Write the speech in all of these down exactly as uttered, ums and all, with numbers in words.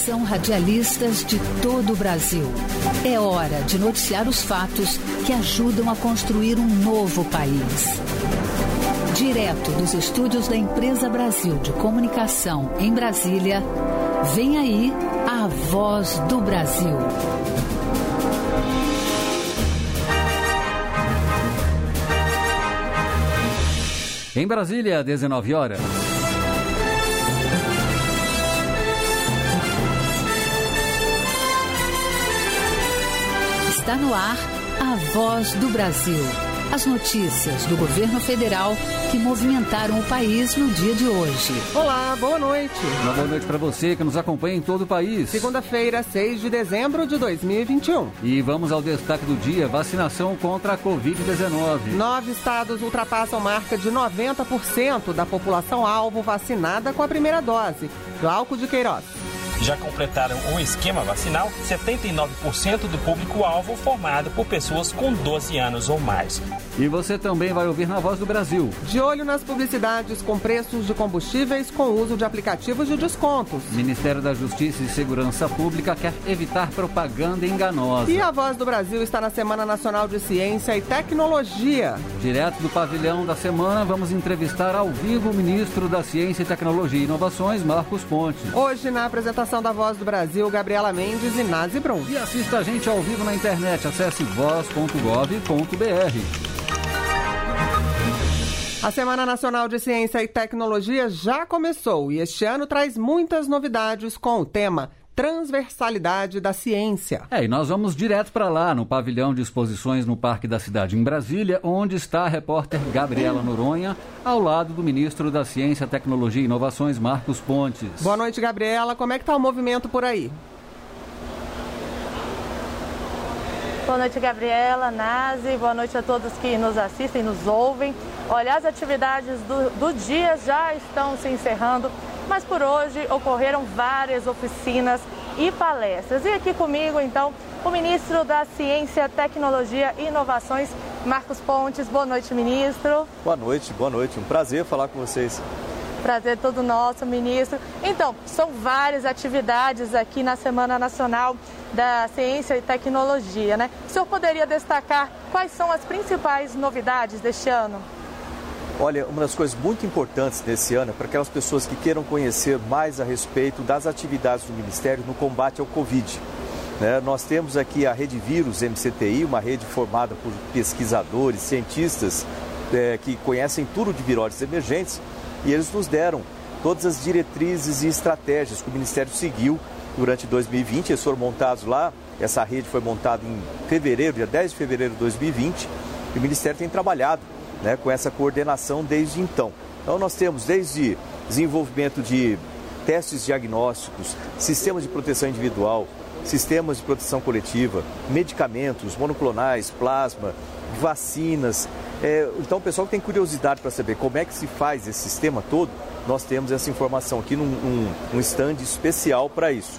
Atenção, radialistas de todo o Brasil. É hora de noticiar os fatos que ajudam a construir um novo país. Direto dos estúdios da Empresa Brasil de Comunicação em Brasília, vem aí a Voz do Brasil. Em Brasília, dezenove horas. Está no ar a Voz do Brasil. As notícias do governo federal que movimentaram o país no dia de hoje. Olá, boa noite. Uma boa noite para você que nos acompanha em todo o país. Segunda-feira, seis de dezembro de dois mil e vinte e um. E vamos ao destaque do dia: vacinação contra a covid dezenove. Nove estados ultrapassam marca de noventa por cento da população alvo vacinada com a primeira dose. Glauco de Queiroz. Já completaram o esquema vacinal setenta e nove por cento do público-alvo formado por pessoas com doze anos ou mais. E você também vai ouvir na Voz do Brasil. De olho nas publicidades com preços de combustíveis com uso de aplicativos de descontos. Ministério da Justiça e Segurança Pública quer evitar propaganda enganosa. E a Voz do Brasil está na Semana Nacional de Ciência e Tecnologia. Direto do pavilhão da semana, vamos entrevistar ao vivo o ministro da Ciência e Tecnologia e Inovações, Marcos Pontes. Hoje, na apresentação da Voz do Brasil, Gabriela Mendes e Nazi Brum. E assista a gente ao vivo na internet. Acesse voz ponto gov ponto br. A Semana Nacional de Ciência e Tecnologia já começou e este ano traz muitas novidades com o tema Transversalidade da Ciência. É, e nós vamos direto para lá, no pavilhão de exposições no Parque da Cidade, em Brasília, onde está a repórter Gabriela Noronha, ao lado do ministro da Ciência, Tecnologia e Inovações, Marcos Pontes. Boa noite, Gabriela. Como é que está o movimento por aí? Boa noite, Gabriela, Nazi. Boa noite a todos que nos assistem, nos ouvem. Olha, as atividades do, do dia já estão se encerrando, mas por hoje ocorreram várias oficinas e palestras. E aqui comigo, então, o ministro da Ciência, Tecnologia e Inovações, Marcos Pontes. Boa noite, ministro. Boa noite, boa noite. Um prazer falar com vocês. Prazer todo nosso, ministro. Então, são várias atividades aqui na Semana Nacional da Ciência e Tecnologia, né? O senhor poderia destacar quais são as principais novidades deste ano? Olha, uma das coisas muito importantes desse ano é para aquelas pessoas que queiram conhecer mais a respeito das atividades do Ministério no combate ao Covid. Né? Nós temos aqui a Rede Vírus M C T I, uma rede formada por pesquisadores, cientistas é, que conhecem tudo de viroses emergentes, e eles nos deram todas as diretrizes e estratégias que o Ministério seguiu durante dois mil e vinte. Eles foram montados lá, essa rede foi montada em fevereiro, dia dez de fevereiro de dois mil e vinte, e o Ministério tem trabalhado, né, com essa coordenação desde então. Então nós temos desde desenvolvimento de testes diagnósticos, sistemas de proteção individual, sistemas de proteção coletiva, medicamentos, monoclonais, plasma, vacinas. É, então o pessoal que tem curiosidade para saber como é que se faz esse sistema todo, nós temos essa informação aqui num um, um stand especial para isso.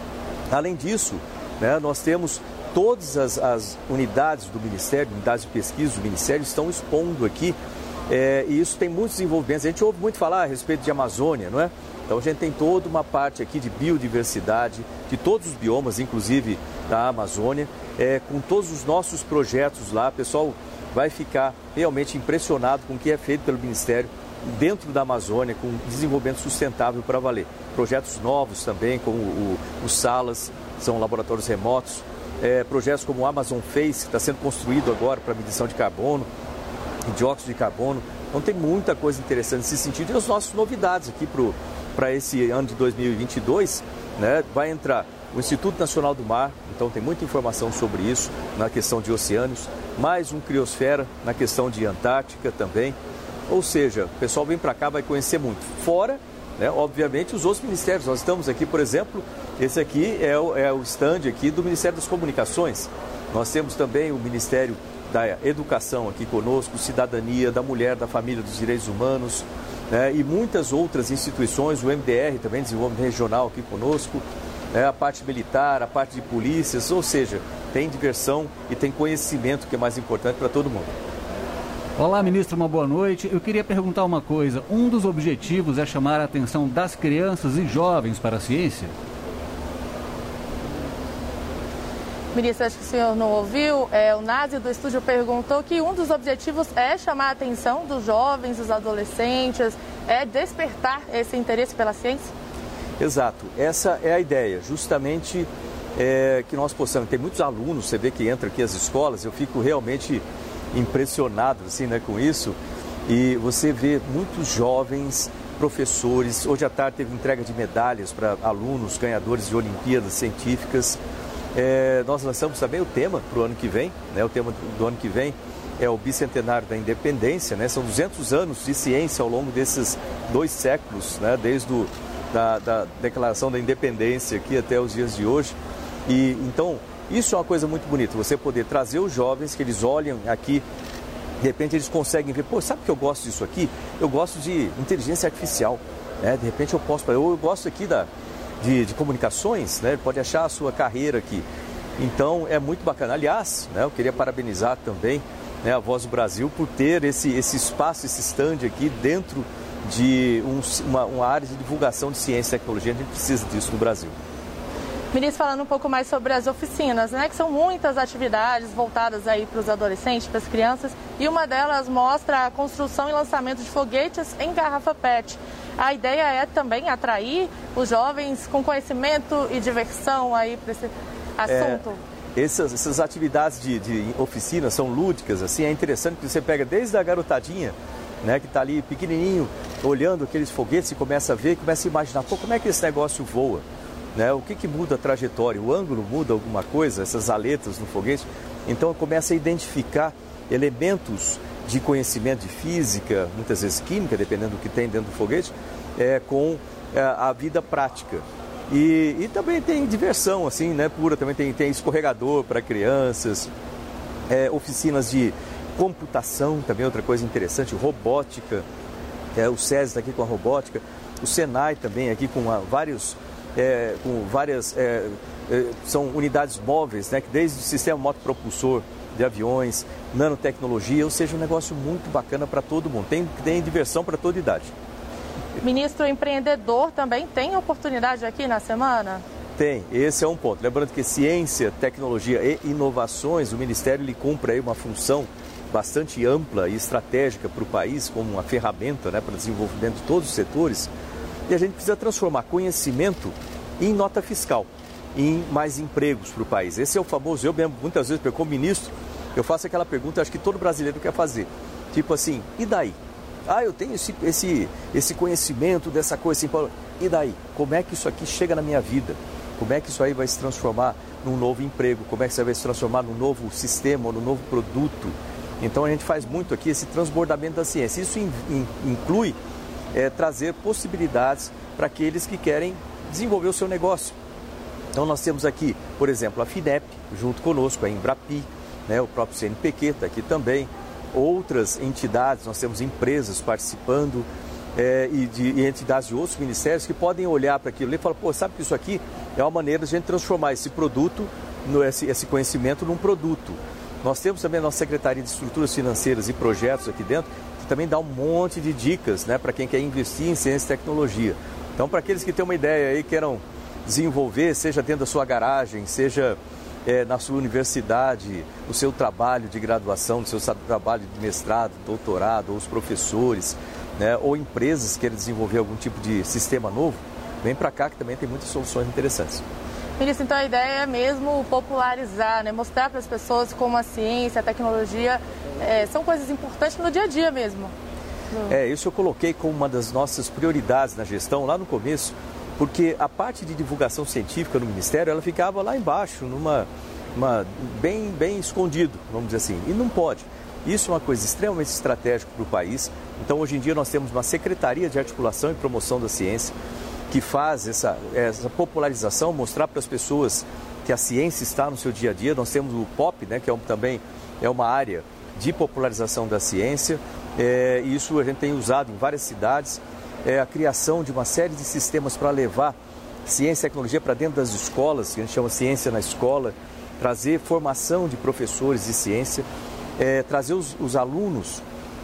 Além disso, né, nós temos todas as, as unidades do Ministério, unidades de pesquisa do Ministério estão expondo aqui, é, e isso tem muitos desenvolvimentos. A gente ouve muito falar a respeito de Amazônia, não é? Então a gente tem toda uma parte aqui de biodiversidade, de todos os biomas, inclusive da Amazônia, é, com todos os nossos projetos lá. O pessoal vai ficar realmente impressionado com o que é feito pelo Ministério dentro da Amazônia, com desenvolvimento sustentável para valer. Projetos novos também, como o, o Salas, são laboratórios remotos. É, projetos como o Amazon Face, que está sendo construído agora para medição de carbono, dióxido de carbono. Então tem muita coisa interessante nesse sentido. E as nossas novidades aqui para esse ano de dois mil e vinte e dois, né, vai entrar o Instituto Nacional do Mar, então tem muita informação sobre isso na questão de oceânios, mais um Criosfera na questão de Antártica também. Ou seja, o pessoal vem para cá, vai conhecer muito. Fora, né, obviamente, os outros ministérios. Nós estamos aqui, por exemplo, esse aqui é o, é o stand aqui do Ministério das Comunicações. Nós temos também o Ministério da Educação aqui conosco, Cidadania, da Mulher, da Família, dos Direitos Humanos, né, e muitas outras instituições, o M D R também, Desenvolvimento Regional aqui conosco, né, a parte militar, a parte de polícias, ou seja, tem diversão e tem conhecimento, que é mais importante para todo mundo. Olá, ministro, uma boa noite. Eu queria perguntar uma coisa. Um dos objetivos é chamar a atenção das crianças e jovens para a ciência? Ministro, acho que o senhor não ouviu, é, o Nazi do estúdio perguntou que um dos objetivos é chamar a atenção dos jovens, dos adolescentes, é despertar esse interesse pela ciência? Exato, essa é a ideia, justamente é, que nós possamos, tem muitos alunos, você vê que entra aqui as escolas, eu fico realmente impressionado assim, né, com isso, e você vê muitos jovens professores, hoje à tarde teve entrega de medalhas para alunos, ganhadores de Olimpíadas Científicas. É, nós lançamos também o tema para o ano que vem, né? O tema do, do ano que vem é o bicentenário da independência, né? São duzentos anos de ciência ao longo desses dois séculos, né? Desde o, da, da declaração da independência aqui até os dias de hoje. E então, isso é uma coisa muito bonita, você poder trazer os jovens, que eles olham aqui, de repente eles conseguem ver, pô, sabe que eu gosto disso aqui? Eu gosto de inteligência artificial, né? De repente eu posso, eu, eu gosto aqui da... De, de comunicações, né? Pode achar a sua carreira aqui. Então é muito bacana. Aliás, né, eu queria parabenizar também, né, a Voz do Brasil por ter esse, esse espaço, esse stand aqui dentro de um, uma, uma área de divulgação de ciência e tecnologia. A gente precisa disso no Brasil. Ministro, falando um pouco mais sobre as oficinas, né, que são muitas atividades voltadas aí para os adolescentes, para as crianças, e uma delas mostra a construção e lançamento de foguetes em garrafa P E T. A ideia é também atrair os jovens com conhecimento e diversão aí para esse assunto. É, essas, essas atividades de, de oficina são lúdicas, assim, é interessante que você pega desde a garotadinha, né, que está ali pequenininho, olhando aqueles foguetes e começa a ver, começa a imaginar, pô, como é que esse negócio voa? Né? O que, que muda a trajetória? O ângulo muda alguma coisa? Essas aletas no foguete? Então começa a identificar elementos de conhecimento de física, muitas vezes química, dependendo do que tem dentro do foguete, é, com é, a vida prática. E, e também tem diversão, assim, né, pura, também tem, tem escorregador para crianças, é, oficinas de computação, também outra coisa interessante, robótica, é, o SESI está aqui com a robótica, o Senai também aqui com a, vários, é, com várias, é, é, são unidades móveis, né, que desde o sistema motopropulsor de aviões, nanotecnologia, ou seja, um negócio muito bacana para todo mundo. Tem, tem diversão para toda idade. Ministro, o empreendedor também tem oportunidade aqui na semana? Tem, esse é um ponto. Lembrando que ciência, tecnologia e inovações, o Ministério ele cumpre aí uma função bastante ampla e estratégica para o país, como uma ferramenta, né, para desenvolvimento de todos os setores. E a gente precisa transformar conhecimento em nota fiscal, em mais empregos para o país. Esse é o famoso, eu mesmo, muitas vezes, como ministro, eu faço aquela pergunta, acho que todo brasileiro quer fazer. Tipo assim, e daí? Ah, eu tenho esse, esse, esse conhecimento dessa coisa assim, e daí? Como é que isso aqui chega na minha vida? Como é que isso aí vai se transformar num novo emprego? Como é que isso aí vai se transformar num novo sistema, num novo produto? Então a gente faz muito aqui esse transbordamento da ciência. Isso in, in, inclui é, trazer possibilidades para aqueles que querem desenvolver o seu negócio. Então nós temos aqui, por exemplo, a FINEP, junto conosco, a Embrapi, né, o próprio C N P Q está aqui também, outras entidades, nós temos empresas participando é, e, de, e entidades de outros ministérios que podem olhar para aquilo e falar, pô, sabe que isso aqui é uma maneira de a gente transformar esse produto, no, esse, esse conhecimento num produto. Nós temos também a nossa Secretaria de Estruturas Financeiras e Projetos aqui dentro, que também dá um monte de dicas, né, para quem quer investir em ciência e tecnologia. Então, para aqueles que têm uma ideia aí, queiram desenvolver, seja dentro da sua garagem, seja é, na sua universidade, no seu trabalho de graduação, no seu trabalho de mestrado, doutorado, ou os professores, né, ou empresas que querem desenvolver algum tipo de sistema novo, vem para cá que também tem muitas soluções interessantes. Ministro, então a ideia é mesmo popularizar, né? Mostrar para as pessoas como a ciência, a tecnologia é, são coisas importantes no dia a dia mesmo. É, isso eu coloquei como uma das nossas prioridades na gestão lá no começo, porque a parte de divulgação científica no Ministério, ela ficava lá embaixo, numa, uma, bem, bem escondido, vamos dizer assim, e não pode. Isso é uma coisa extremamente estratégica para o país. Então, hoje em dia, nós temos uma Secretaria de Articulação e Promoção da Ciência, que faz essa, essa popularização, mostrar para as pessoas que a ciência está no seu dia a dia. Nós temos o P O P, né, que é um, também é uma área de popularização da ciência. É, isso a gente tem usado em várias cidades. É a criação de uma série de sistemas para levar ciência e tecnologia para dentro das escolas, que a gente chama ciência na escola, trazer formação de professores de ciência, é, trazer os, os alunos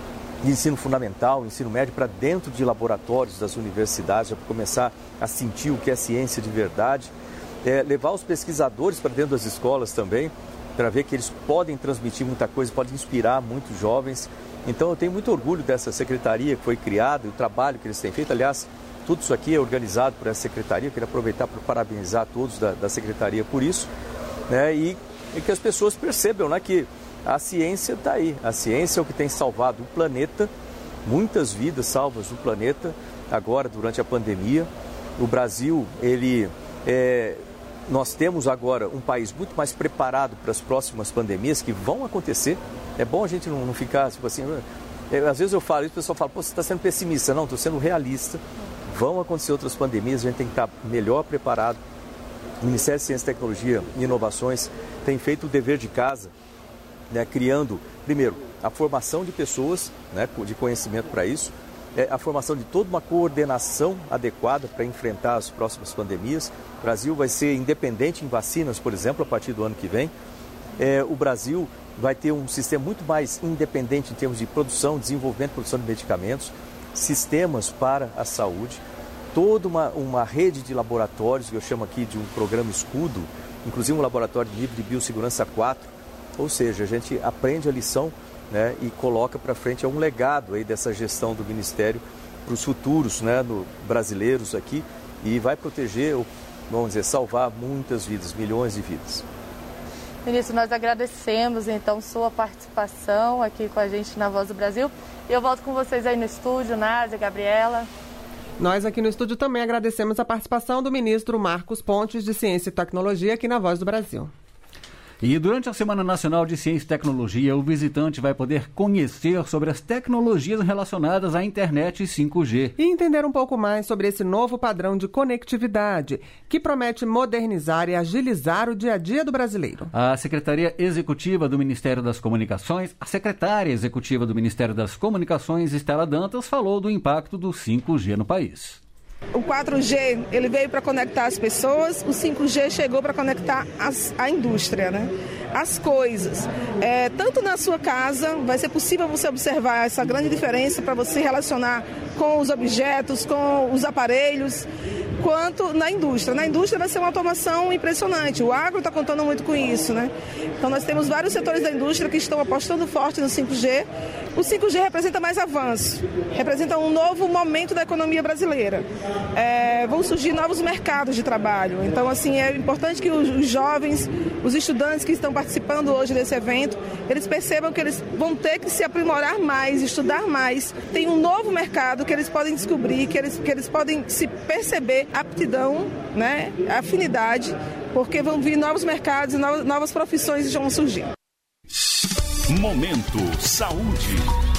de ensino fundamental, ensino médio, para dentro de laboratórios das universidades, para começar a sentir o que é ciência de verdade. é, levar os pesquisadores para dentro das escolas também, para ver que eles podem transmitir muita coisa, podem inspirar muitos jovens. Então eu tenho muito orgulho dessa secretaria que foi criada e o trabalho que eles têm feito. Aliás, tudo isso aqui é organizado por essa secretaria. Eu queria aproveitar para parabenizar todos da, da secretaria por isso, né? E, e que as pessoas percebam, né, que a ciência está aí. A ciência é o que tem salvado o planeta, muitas vidas salvas no planeta, agora durante a pandemia. O Brasil, ele, é, nós temos agora um país muito mais preparado para as próximas pandemias que vão acontecer. É bom a gente não, não ficar, tipo assim, é, às vezes eu falo isso, o pessoal fala, pô, você está sendo pessimista. Não, estou sendo realista. Vão acontecer outras pandemias, a gente tem que estar melhor preparado. O Ministério de Ciência, Tecnologia e Inovações tem feito o dever de casa, né, criando, primeiro, a formação de pessoas, né, de conhecimento para isso, é, a formação de toda uma coordenação adequada para enfrentar as próximas pandemias. O Brasil vai ser independente em vacinas, por exemplo, a partir do ano que vem. É, o Brasil vai ter um sistema muito mais independente em termos de produção, desenvolvimento e produção de medicamentos, sistemas para a saúde, toda uma, uma rede de laboratórios, que eu chamo aqui de um programa escudo, inclusive um laboratório de nível de biossegurança quatro, ou seja, a gente aprende a lição, né, e coloca para frente, é um legado aí dessa gestão do Ministério para os futuros, né, no, brasileiros aqui, e vai proteger, vamos dizer, salvar muitas vidas, milhões de vidas. Ministro, nós agradecemos então sua participação aqui com a gente na Voz do Brasil. Eu volto com vocês aí no estúdio, Nádia, Gabriela. Nós aqui no estúdio também agradecemos a participação do ministro Marcos Pontes de Ciência e Tecnologia aqui na Voz do Brasil. E durante a Semana Nacional de Ciência e Tecnologia, o visitante vai poder conhecer sobre as tecnologias relacionadas à internet cinco G. E entender um pouco mais sobre esse novo padrão de conectividade, que promete modernizar e agilizar o dia a dia do brasileiro. A Secretaria Executiva do Ministério das Comunicações, a Secretária Executiva do Ministério das Comunicações, Estela Dantas, falou do impacto do cinco G no país. O quatro G ele veio para conectar as pessoas, o cinco G chegou para conectar as, a indústria, né? As coisas. É, tanto na sua casa, vai ser possível você observar essa grande diferença para você relacionar com os objetos, com os aparelhos, quanto na indústria. Na indústria vai ser uma automação impressionante. O agro está contando muito com isso, né? Então nós temos vários setores da indústria que estão apostando forte no cinco G. O cinco G representa mais avanço, representa um novo momento da economia brasileira. É, vão surgir novos mercados de trabalho. Então, assim, é importante que os, os jovens, os estudantes que estão participando hoje desse evento, eles percebam que eles vão ter que se aprimorar mais, estudar mais. Tem um novo mercado que eles podem descobrir, que eles, que eles podem se perceber aptidão, né, afinidade, porque vão vir novos mercados e novas, novas profissões que vão surgir. Momento Saúde.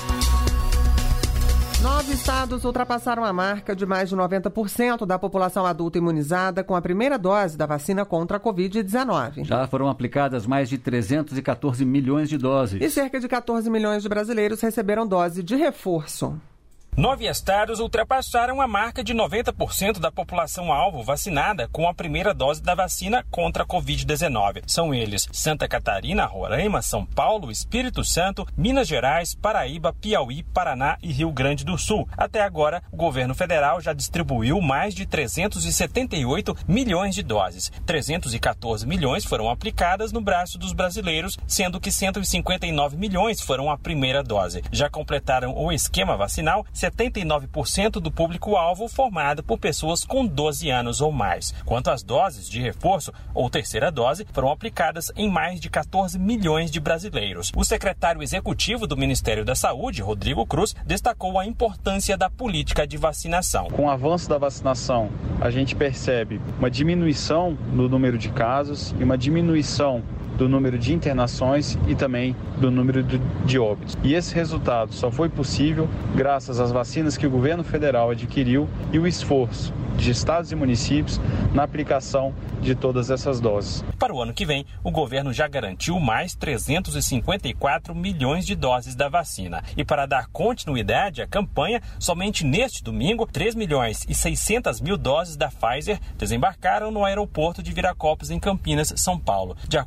Nove estados ultrapassaram a marca de mais de noventa por cento da população adulta imunizada com a primeira dose da vacina contra a covid dezenove. Já foram aplicadas mais de trezentos e catorze milhões de doses. E cerca de catorze milhões de brasileiros receberam dose de reforço. Nove estados ultrapassaram a marca de noventa por cento da população-alvo vacinada com a primeira dose da vacina contra a covid dezenove. São eles Santa Catarina, Roraima, São Paulo, Espírito Santo, Minas Gerais, Paraíba, Piauí, Paraná e Rio Grande do Sul. Até agora, o governo federal já distribuiu mais de trezentos e setenta e oito milhões de doses. trezentos e catorze milhões foram aplicadas no braço dos brasileiros, sendo que cento e cinquenta e nove milhões foram a primeira dose. Já completaram o esquema vacinal setenta e nove por cento do público-alvo formado por pessoas com doze anos ou mais. Quanto às doses de reforço ou terceira dose, foram aplicadas em mais de catorze milhões de brasileiros. O secretário executivo do Ministério da Saúde, Rodrigo Cruz, destacou a importância da política de vacinação. Com o avanço da vacinação, a gente percebe uma diminuição no número de casos e uma diminuição do número de internações e também do número de óbitos. E esse resultado só foi possível graças às vacinas que o governo federal adquiriu e o esforço de estados e municípios na aplicação de todas essas doses. Para o ano que vem, o governo já garantiu mais trezentos e cinquenta e quatro milhões de doses da vacina. E para dar continuidade à campanha, somente neste domingo, três milhões e seiscentas mil doses da Pfizer desembarcaram no aeroporto de Viracopos, em Campinas, São Paulo. De acordo com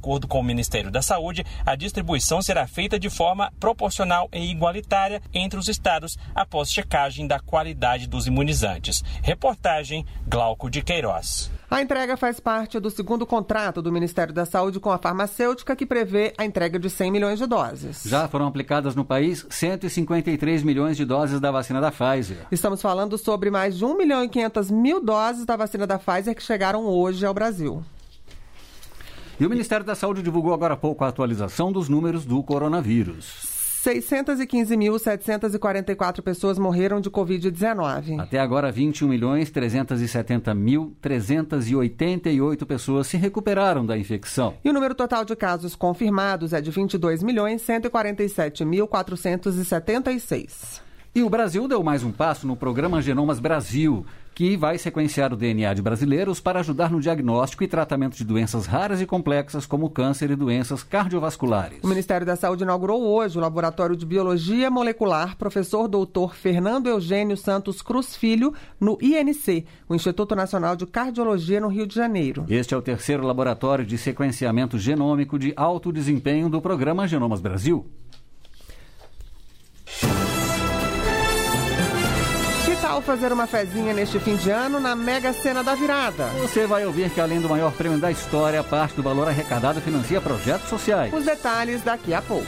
o Ministério da Saúde, a distribuição será feita de forma proporcional e igualitária entre os estados após checagem da qualidade dos imunizantes. Reportagem Glauco de Queiroz. A entrega faz parte do segundo contrato do Ministério da Saúde com a farmacêutica, que prevê a entrega de cem milhões de doses. Já foram aplicadas no país cento e cinquenta e três milhões de doses da vacina da Pfizer. Estamos falando sobre mais de um milhão e quinhentas mil doses da vacina da Pfizer que chegaram hoje ao Brasil. E o Ministério da Saúde divulgou agora há pouco a atualização dos números do coronavírus. seiscentos e quinze mil, setecentos e quarenta e quatro pessoas morreram de covid dezenove. Até agora, vinte e um milhões, trezentos e setenta mil, trezentos e oitenta e oito pessoas se recuperaram da infecção. E o número total de casos confirmados é de vinte e dois milhões, cento e quarenta e sete mil, quatrocentos e setenta e seis. E o Brasil deu mais um passo no programa Genomas Brasil, que vai sequenciar o D N A de brasileiros para ajudar no diagnóstico e tratamento de doenças raras e complexas como câncer e doenças cardiovasculares. O Ministério da Saúde inaugurou hoje o Laboratório de Biologia Molecular Professor doutor Fernando Eugênio Santos Cruz Filho, no I N C, o Instituto Nacional de Cardiologia, no Rio de Janeiro. Este é o terceiro laboratório de sequenciamento genômico de alto desempenho do programa Genomas Brasil. Ao fazer uma fezinha neste fim de ano na Mega Sena da Virada. Você vai ouvir que, além do maior prêmio da história, parte do valor arrecadado financia projetos sociais. Os detalhes daqui a pouco.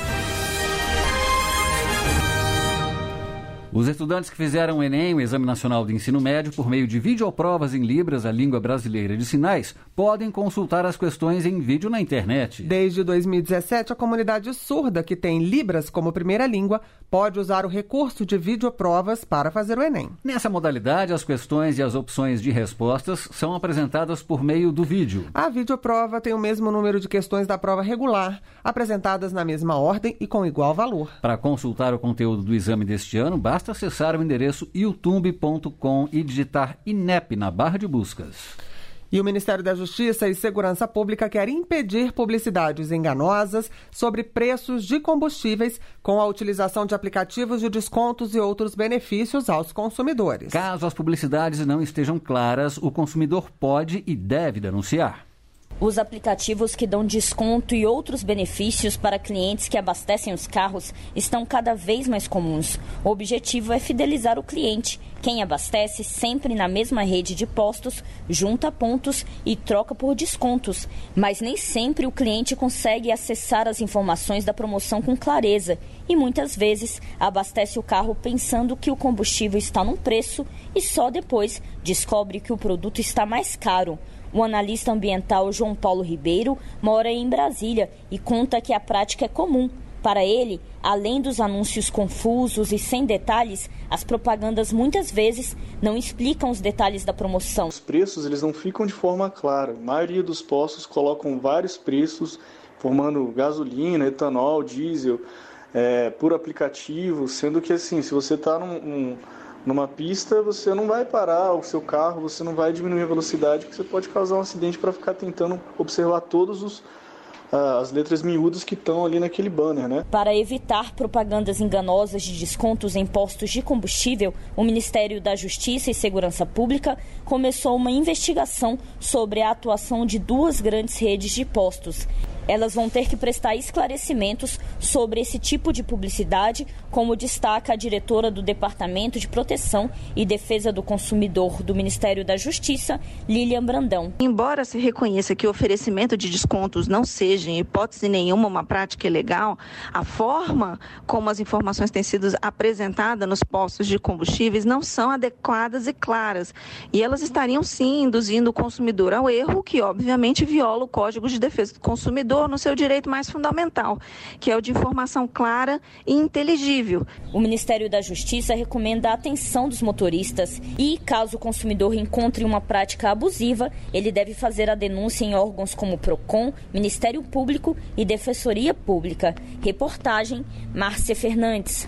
Os estudantes que fizeram o Enem, o Exame Nacional de Ensino Médio, por meio de videoprovas em Libras, a língua brasileira de sinais, podem consultar as questões em vídeo na internet. Desde dois mil e dezessete, a comunidade surda, que tem Libras como primeira língua, pode usar o recurso de videoprovas para fazer o Enem. Nessa modalidade, as questões e as opções de respostas são apresentadas por meio do vídeo. A videoprova tem o mesmo número de questões da prova regular, apresentadas na mesma ordem e com igual valor. Para consultar o conteúdo do exame deste ano, basta acessar o endereço youtube ponto com e digitar I N E P na barra de buscas. E o Ministério da Justiça e Segurança Pública quer impedir publicidades enganosas sobre preços de combustíveis com a utilização de aplicativos de descontos e outros benefícios aos consumidores. Caso as publicidades não estejam claras, o consumidor pode e deve denunciar. Os aplicativos que dão desconto e outros benefícios para clientes que abastecem os carros estão cada vez mais comuns. O objetivo é fidelizar o cliente. Quem abastece sempre na mesma rede de postos, junta pontos e troca por descontos. Mas nem sempre o cliente consegue acessar as informações da promoção com clareza e muitas vezes abastece o carro pensando que o combustível está num preço e só depois descobre que o produto está mais caro. O analista ambiental João Paulo Ribeiro mora em Brasília e conta que a prática é comum. Para ele, além dos anúncios confusos e sem detalhes, as propagandas muitas vezes não explicam os detalhes da promoção. Os preços eles não ficam de forma clara. A maioria dos postos colocam vários preços, formando gasolina, etanol, diesel, é, por aplicativo, sendo que assim, se você está num... num Numa pista, você não vai parar o seu carro, você não vai diminuir a velocidade, porque você pode causar um acidente para ficar tentando observar todos os as letras miúdas que estão ali naquele banner, né? Para evitar propagandas enganosas de descontos em postos de combustível, o Ministério da Justiça e Segurança Pública começou uma investigação sobre a atuação de duas grandes redes de postos. Elas vão ter que prestar esclarecimentos sobre esse tipo de publicidade, como destaca a diretora do Departamento de Proteção e Defesa do Consumidor do Ministério da Justiça, Lilian Brandão. Embora se reconheça que o oferecimento de descontos não seja, em hipótese nenhuma, uma prática ilegal, a forma como as informações têm sido apresentadas nos postos de combustíveis não são adequadas e claras. E elas estariam, sim, induzindo o consumidor ao erro, que obviamente viola o Código de Defesa do Consumidor no seu direito mais fundamental, que é o de informação clara e inteligível. O Ministério da Justiça recomenda a atenção dos motoristas e, caso o consumidor encontre uma prática abusiva, ele deve fazer a denúncia em órgãos como o PROCON, Ministério Público e Defensoria Pública. Reportagem, Márcia Fernandes.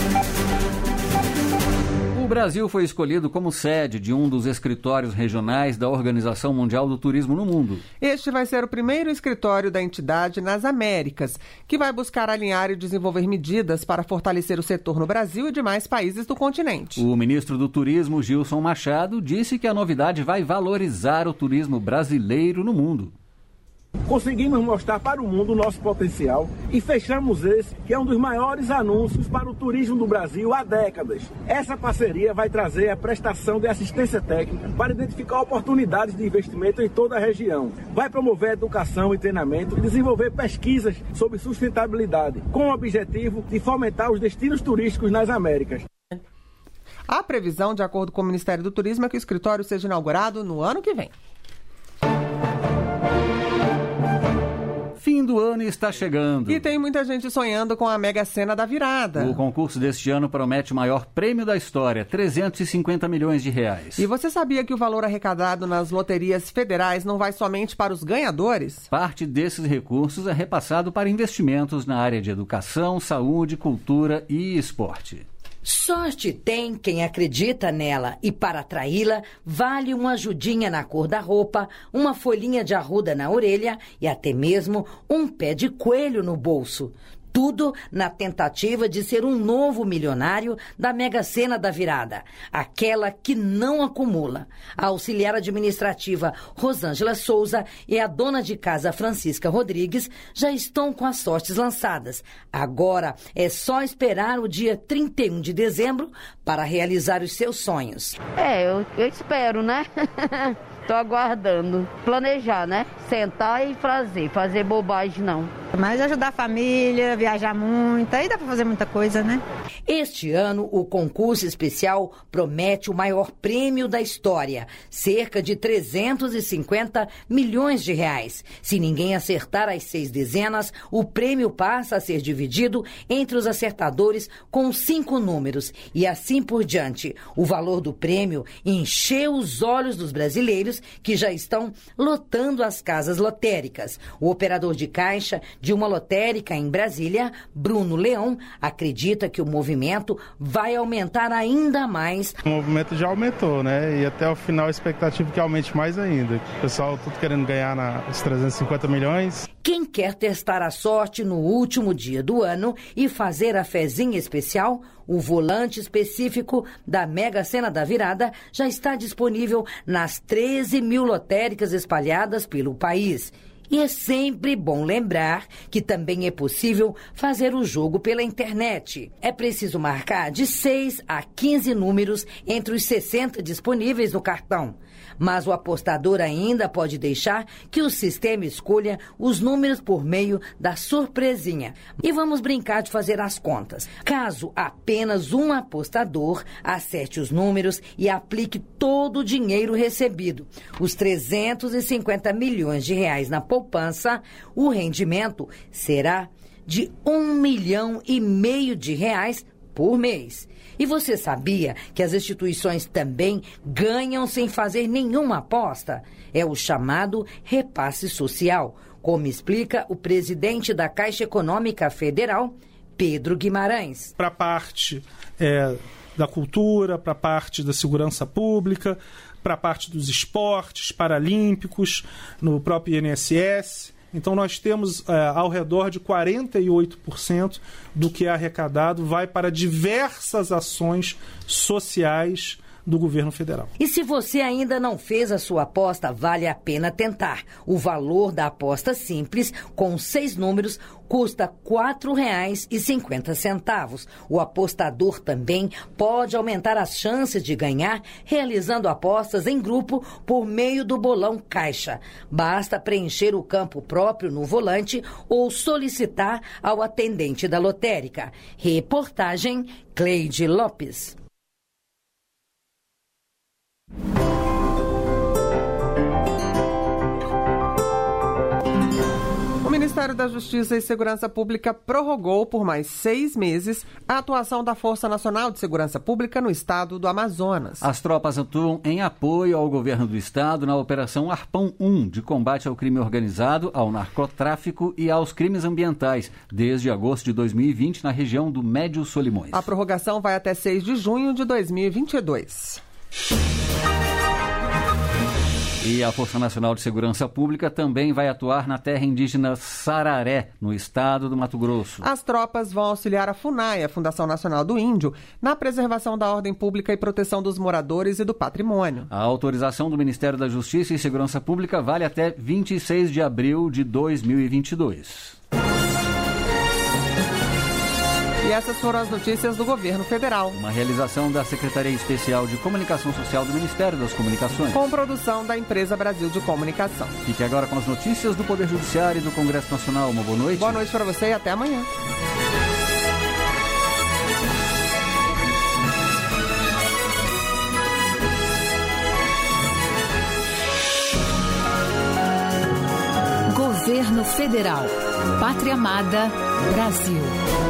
O Brasil foi escolhido como sede de um dos escritórios regionais da Organização Mundial do Turismo no mundo. Este vai ser o primeiro escritório da entidade nas Américas, que vai buscar alinhar e desenvolver medidas para fortalecer o setor no Brasil e demais países do continente. O ministro do Turismo, Gilson Machado, disse que a novidade vai valorizar o turismo brasileiro no mundo. conseguimos mostrar para o mundo o nosso potencial e fechamos esse, que é um dos maiores anúncios para o turismo do Brasil há décadas. Essa parceria vai trazer a prestação de assistência técnica para identificar oportunidades de investimento em toda a região. Vai promover educação e treinamento e desenvolver pesquisas sobre sustentabilidade, com o objetivo de fomentar os destinos turísticos nas Américas. A previsão, de acordo com o Ministério do Turismo, é que o escritório seja inaugurado no ano que vem. Fim do ano está chegando. E tem muita gente sonhando com a Mega Sena da Virada. O concurso deste ano promete o maior prêmio da história, trezentos e cinquenta milhões de reais. E você sabia que o valor arrecadado nas loterias federais não vai somente para os ganhadores? Parte desses recursos é repassado para investimentos na área de educação, saúde, cultura e esporte. Sorte tem quem acredita nela e para atraí-la vale uma ajudinha na cor da roupa, uma folhinha de arruda na orelha e até mesmo um pé de coelho no bolso. Tudo na tentativa de ser um novo milionário da Mega Sena da Virada, aquela que não acumula. A auxiliar administrativa Rosângela Souza e a dona de casa Francisca Rodrigues já estão com as sortes lançadas. Agora é só esperar o dia trinta e um de dezembro para realizar os seus sonhos. É, eu, eu espero, né? Tô aguardando. Planejar, né? Sentar e fazer. Fazer bobagem, não. Mas ajudar a família, viajar muito, aí dá pra fazer muita coisa, né? Este ano, o concurso especial promete o maior prêmio da história, cerca de trezentos e cinquenta milhões de reais. Se ninguém acertar as seis dezenas, o prêmio passa a ser dividido entre os acertadores com cinco números e assim por diante. O valor do prêmio encheu os olhos dos brasileiros que já estão lotando as casas lotéricas. O operador de caixa de uma lotérica em Brasília, Bruno Leão, acredita que o movimento vai aumentar ainda mais. O movimento já aumentou, né? E até o final a expectativa é que aumente mais ainda. O pessoal tudo querendo ganhar na, os trezentos e cinquenta milhões. Quem quer testar a sorte no último dia do ano e fazer a fezinha especial, o volante específico da Mega Sena da Virada já está disponível nas treze mil lotéricas espalhadas pelo país. E é sempre bom lembrar que também é possível fazer o jogo pela internet. É preciso marcar de seis a quinze números entre os sessenta disponíveis no cartão. Mas o apostador ainda pode deixar que o sistema escolha os números por meio da surpresinha. E vamos brincar de fazer as contas. Caso apenas um apostador acerte os números e aplique todo o dinheiro recebido, os trezentos e cinquenta milhões de reais na poupança, o rendimento será de um milhão e meio de reais por mês. E você sabia que as instituições também ganham sem fazer nenhuma aposta? É o chamado repasse social, como explica o presidente da Caixa Econômica Federal, Pedro Guimarães. Para a parte é, da cultura, para a parte da segurança pública, para a parte dos esportes paralímpicos, no próprio I N S S. Então, nós temos é, ao redor de quarenta e oito por cento do que é arrecadado vai para diversas ações sociais do governo federal. E se você ainda não fez a sua aposta, vale a pena tentar. O valor da aposta simples, com seis números, custa quatro reais e cinquenta centavos. O apostador também pode aumentar as chances de ganhar realizando apostas em grupo por meio do bolão caixa. Basta preencher o campo próprio no volante ou solicitar ao atendente da lotérica. Reportagem Cleide Lopes. O Ministério da Justiça e Segurança Pública prorrogou por mais seis meses a atuação da Força Nacional de Segurança Pública no estado do Amazonas. As tropas atuam em apoio ao governo do estado na Operação Arpão um, de combate ao crime organizado, ao narcotráfico e aos crimes ambientais, desde agosto de dois mil e vinte na região do Médio Solimões. A prorrogação vai até seis de junho de dois mil e vinte e dois. E a Força Nacional de Segurança Pública também vai atuar na terra indígena Sararé, no estado do Mato Grosso. As tropas vão auxiliar a FUNAI, a Fundação Nacional do Índio, na preservação da ordem pública e proteção dos moradores e do patrimônio. A autorização do Ministério da Justiça e Segurança Pública vale até vinte e seis de abril de dois mil e vinte e dois. E essas foram as notícias do governo federal. Uma realização da Secretaria Especial de Comunicação Social do Ministério das Comunicações. Com produção da Empresa Brasil de Comunicação. Fique agora com as notícias do Poder Judiciário e do Congresso Nacional. Uma boa noite. Boa noite para você e até amanhã. Governo Federal. Pátria Amada, Brasil.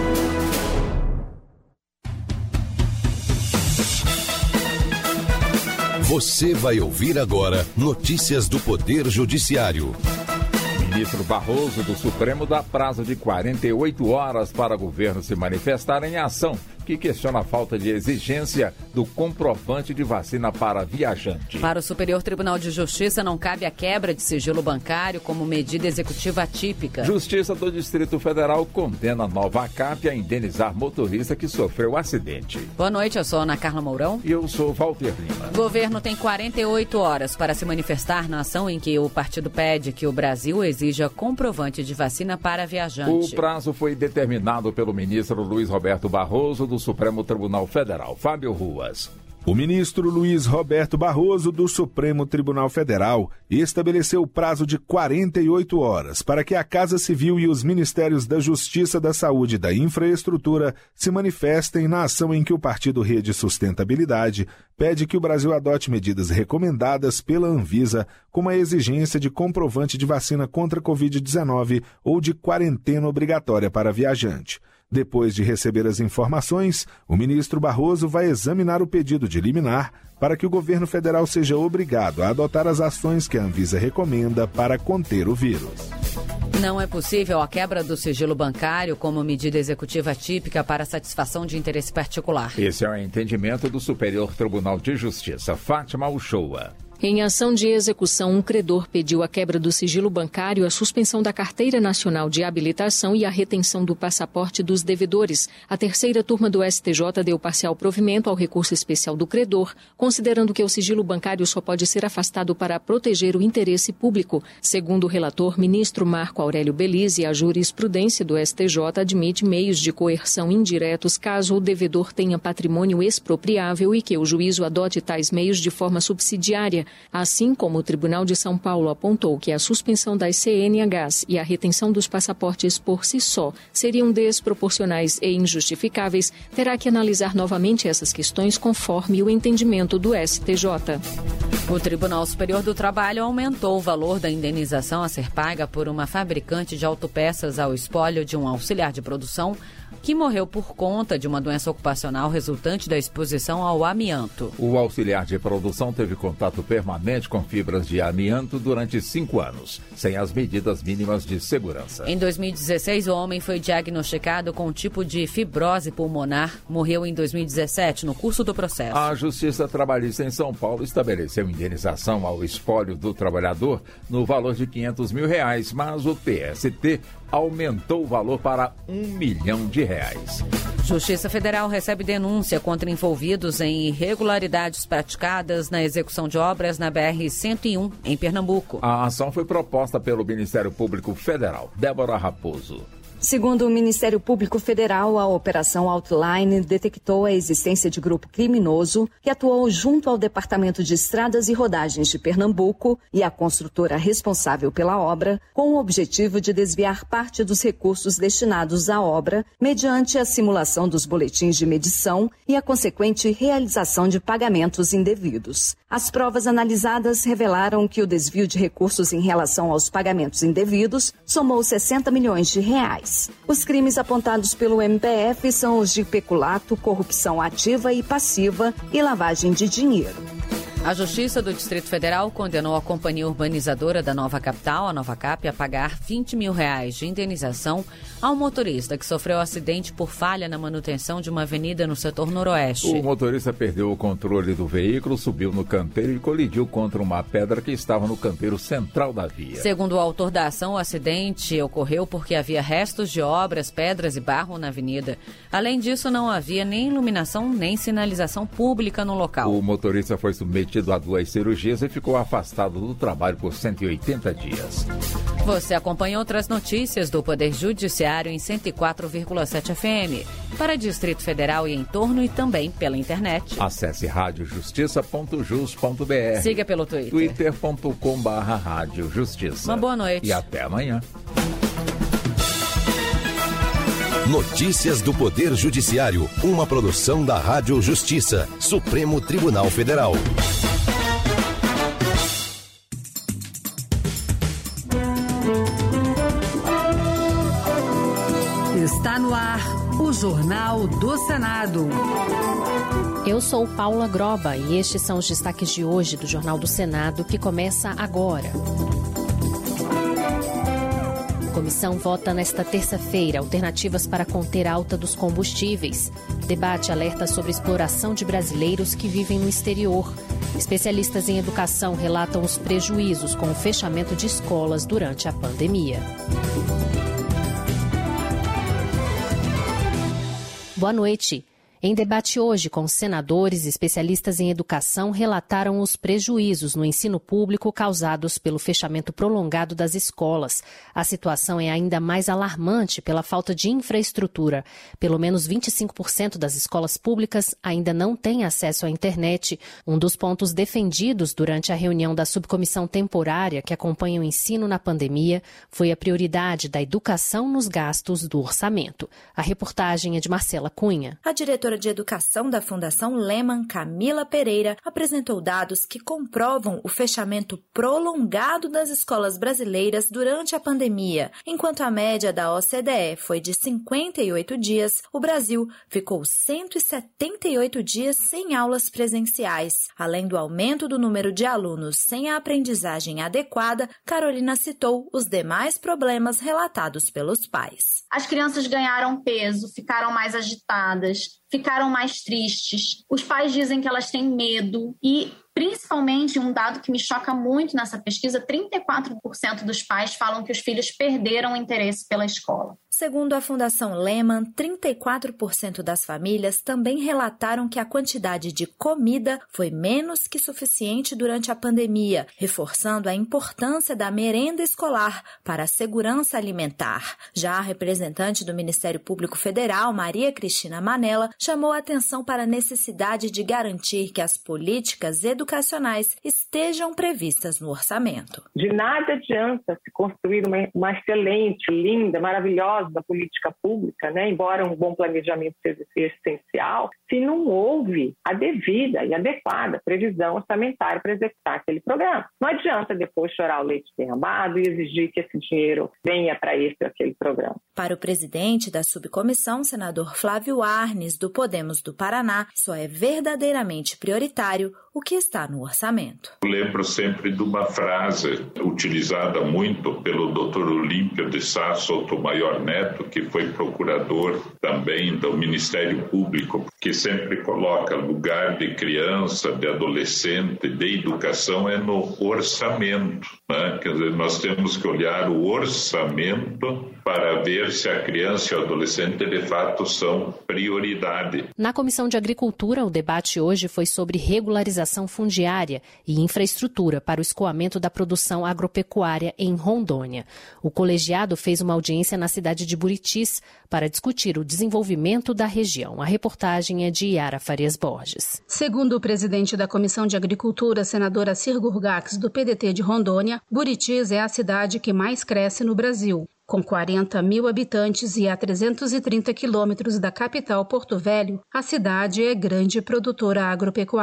Você vai ouvir agora notícias do Poder Judiciário. Ministro Barroso do Supremo dá prazo de quarenta e oito horas para o governo se manifestar em ação que questiona a falta de exigência do comprovante de vacina para viajante. Para o Superior Tribunal de Justiça, não cabe a quebra de sigilo bancário como medida executiva atípica. Justiça do Distrito Federal condena a Nova ACAP a indenizar motorista que sofreu acidente. Boa noite, eu sou Ana Carla Mourão. E eu sou Walter Lima. O governo tem quarenta e oito horas para se manifestar na ação em que o partido pede que o Brasil exija comprovante de vacina para viajante. O prazo foi determinado pelo ministro Luiz Roberto Barroso do Supremo Tribunal Federal. Fábio Ruas. O ministro Luiz Roberto Barroso, do Supremo Tribunal Federal, estabeleceu o prazo de quarenta e oito horas para que a Casa Civil e os Ministérios da Justiça, da Saúde e da Infraestrutura se manifestem na ação em que o partido Rede Sustentabilidade pede que o Brasil adote medidas recomendadas pela Anvisa, como a exigência de comprovante de vacina contra a covid dezenove ou de quarentena obrigatória para viajante. Depois de receber as informações, o ministro Barroso vai examinar o pedido de liminar para que o governo federal seja obrigado a adotar as ações que a Anvisa recomenda para conter o vírus. Não é possível a quebra do sigilo bancário como medida executiva típica para satisfação de interesse particular. Esse é o entendimento do Superior Tribunal de Justiça, Fátima Uchoa. Em ação de execução, um credor pediu a quebra do sigilo bancário, a suspensão da Carteira Nacional de Habilitação e a retenção do passaporte dos devedores. A terceira turma do S T J deu parcial provimento ao recurso especial do credor, considerando que o sigilo bancário só pode ser afastado para proteger o interesse público. Segundo o relator, ministro Marco Aurélio Belize, a jurisprudência do S T J admite meios de coerção indiretos caso o devedor tenha patrimônio expropriável e que o juízo adote tais meios de forma subsidiária. Assim como o Tribunal de São Paulo apontou que a suspensão das C N Hs e a retenção dos passaportes por si só seriam desproporcionais e injustificáveis, terá que analisar novamente essas questões conforme o entendimento do S T J. O Tribunal Superior do Trabalho aumentou o valor da indenização a ser paga por uma fabricante de autopeças ao espólio de um auxiliar de produção que morreu por conta de uma doença ocupacional resultante da exposição ao amianto. O auxiliar de produção teve contato permanente com fibras de amianto durante cinco anos, sem as medidas mínimas de segurança. Em dois mil e dezesseis, o homem foi diagnosticado com um tipo de fibrose pulmonar. Morreu em dois mil e dezessete, no curso do processo. A Justiça Trabalhista em São Paulo estabeleceu indenização ao espólio do trabalhador no valor de quinhentos mil reais, mas o T S T aumentou o valor para um milhão de reais. Justiça Federal recebe denúncia contra envolvidos em irregularidades praticadas na execução de obras na B R cento e um, em Pernambuco. A ação foi proposta pelo Ministério Público Federal. Débora Raposo. Segundo o Ministério Público Federal, a Operação Outline detectou a existência de grupo criminoso que atuou junto ao Departamento de Estradas e Rodagens de Pernambuco e a construtora responsável pela obra, com o objetivo de desviar parte dos recursos destinados à obra mediante a simulação dos boletins de medição e a consequente realização de pagamentos indevidos. As provas analisadas revelaram que o desvio de recursos em relação aos pagamentos indevidos somou sessenta milhões de reais. Os crimes apontados pelo M P F são os de peculato, corrupção ativa e passiva e lavagem de dinheiro. A Justiça do Distrito Federal condenou a companhia urbanizadora da Nova Capital, a Novacap, a pagar vinte mil reais de indenização ao motorista que sofreu acidente por falha na manutenção de uma avenida no setor noroeste. O motorista perdeu o controle do veículo, subiu no canteiro e colidiu contra uma pedra que estava no canteiro central da via. Segundo o autor da ação, o acidente ocorreu porque havia restos de obras, pedras e barro na avenida. Além disso, não havia nem iluminação nem sinalização pública no local. O motorista foi submetido a duas cirurgias e ficou afastado do trabalho por cento e oitenta dias. Você acompanha outras notícias do Poder Judiciário em cento e quatro vírgula sete F M. Para Distrito Federal e em torno e também pela internet. Acesse rádio justiça ponto jus ponto b r. Siga pelo Twitter. twitter ponto com barra rádio justiça. Uma boa noite. E até amanhã. Notícias do Poder Judiciário, uma produção da Rádio Justiça, Supremo Tribunal Federal. Está no ar o Jornal do Senado. Eu sou Paula Groba e estes são os destaques de hoje do Jornal do Senado, que começa agora. A comissão vota nesta terça-feira alternativas para conter a alta dos combustíveis. Debate alerta sobre exploração de brasileiros que vivem no exterior. Especialistas em educação relatam os prejuízos com o fechamento de escolas durante a pandemia. Boa noite. Em debate hoje com senadores e especialistas em educação relataram os prejuízos no ensino público causados pelo fechamento prolongado das escolas. A situação é ainda mais alarmante pela falta de infraestrutura. Pelo menos vinte e cinco por cento das escolas públicas ainda não têm acesso à internet. Um dos pontos defendidos durante a reunião da subcomissão temporária que acompanha o ensino na pandemia foi a prioridade da educação nos gastos do orçamento. A reportagem é de Marcela Cunha. A diretora de Educação da Fundação Lehman, Camila Pereira, apresentou dados que comprovam o fechamento prolongado das escolas brasileiras durante a pandemia. Enquanto a média da O C D E foi de cinquenta e oito dias, o Brasil ficou cento e setenta e oito dias sem aulas presenciais. Além do aumento do número de alunos sem a aprendizagem adequada, Carolina citou os demais problemas relatados pelos pais. As crianças ganharam peso, ficaram mais agitadas, ficaram mais tristes. Os pais dizem que elas têm medo e, principalmente, um dado que me choca muito nessa pesquisa, trinta e quatro por cento dos pais falam que os filhos perderam o interesse pela escola. Segundo a Fundação Lehman, trinta e quatro por cento das famílias também relataram que a quantidade de comida foi menos que suficiente durante a pandemia, reforçando a importância da merenda escolar para a segurança alimentar. Já a representante do Ministério Público Federal, Maria Cristina Manella, chamou a atenção para a necessidade de garantir que as políticas educacionais estejam previstas no orçamento. De nada adianta se construir uma, uma excelente, linda, maravilhosa da política pública, né? Embora um bom planejamento seja essencial, se não houve a devida e adequada previsão orçamentária para executar aquele programa. Não adianta depois chorar o leite derramado e exigir que esse dinheiro venha para esse ou aquele programa. Para o presidente da subcomissão, senador Flávio Arnes, do Podemos do Paraná, só é verdadeiramente prioritário o que está no orçamento. Eu lembro sempre de uma frase utilizada muito pelo doutor Olímpio de Sá Sotomayor Neto, que foi procurador também do Ministério Público, que sempre coloca lugar de criança, de adolescente, de educação é no orçamento, né? Quer dizer, nós temos que olhar o orçamento para ver se a criança e o adolescente de fato são prioridade. Na Comissão de Agricultura, o debate hoje foi sobre regularização fundiária e infraestrutura para o escoamento da produção agropecuária em Rondônia. O colegiado fez uma audiência na cidade de Buritis para discutir o desenvolvimento da região. A reportagem é de Yara Farias Borges. Segundo o presidente da Comissão de Agricultura, senadora Cirgo Urgax, do P D T de Rondônia, Buritis é a cidade que mais cresce no Brasil. Com quarenta mil habitantes e a trezentos e trinta quilômetros da capital Porto Velho, a cidade é grande produtora agropecuária.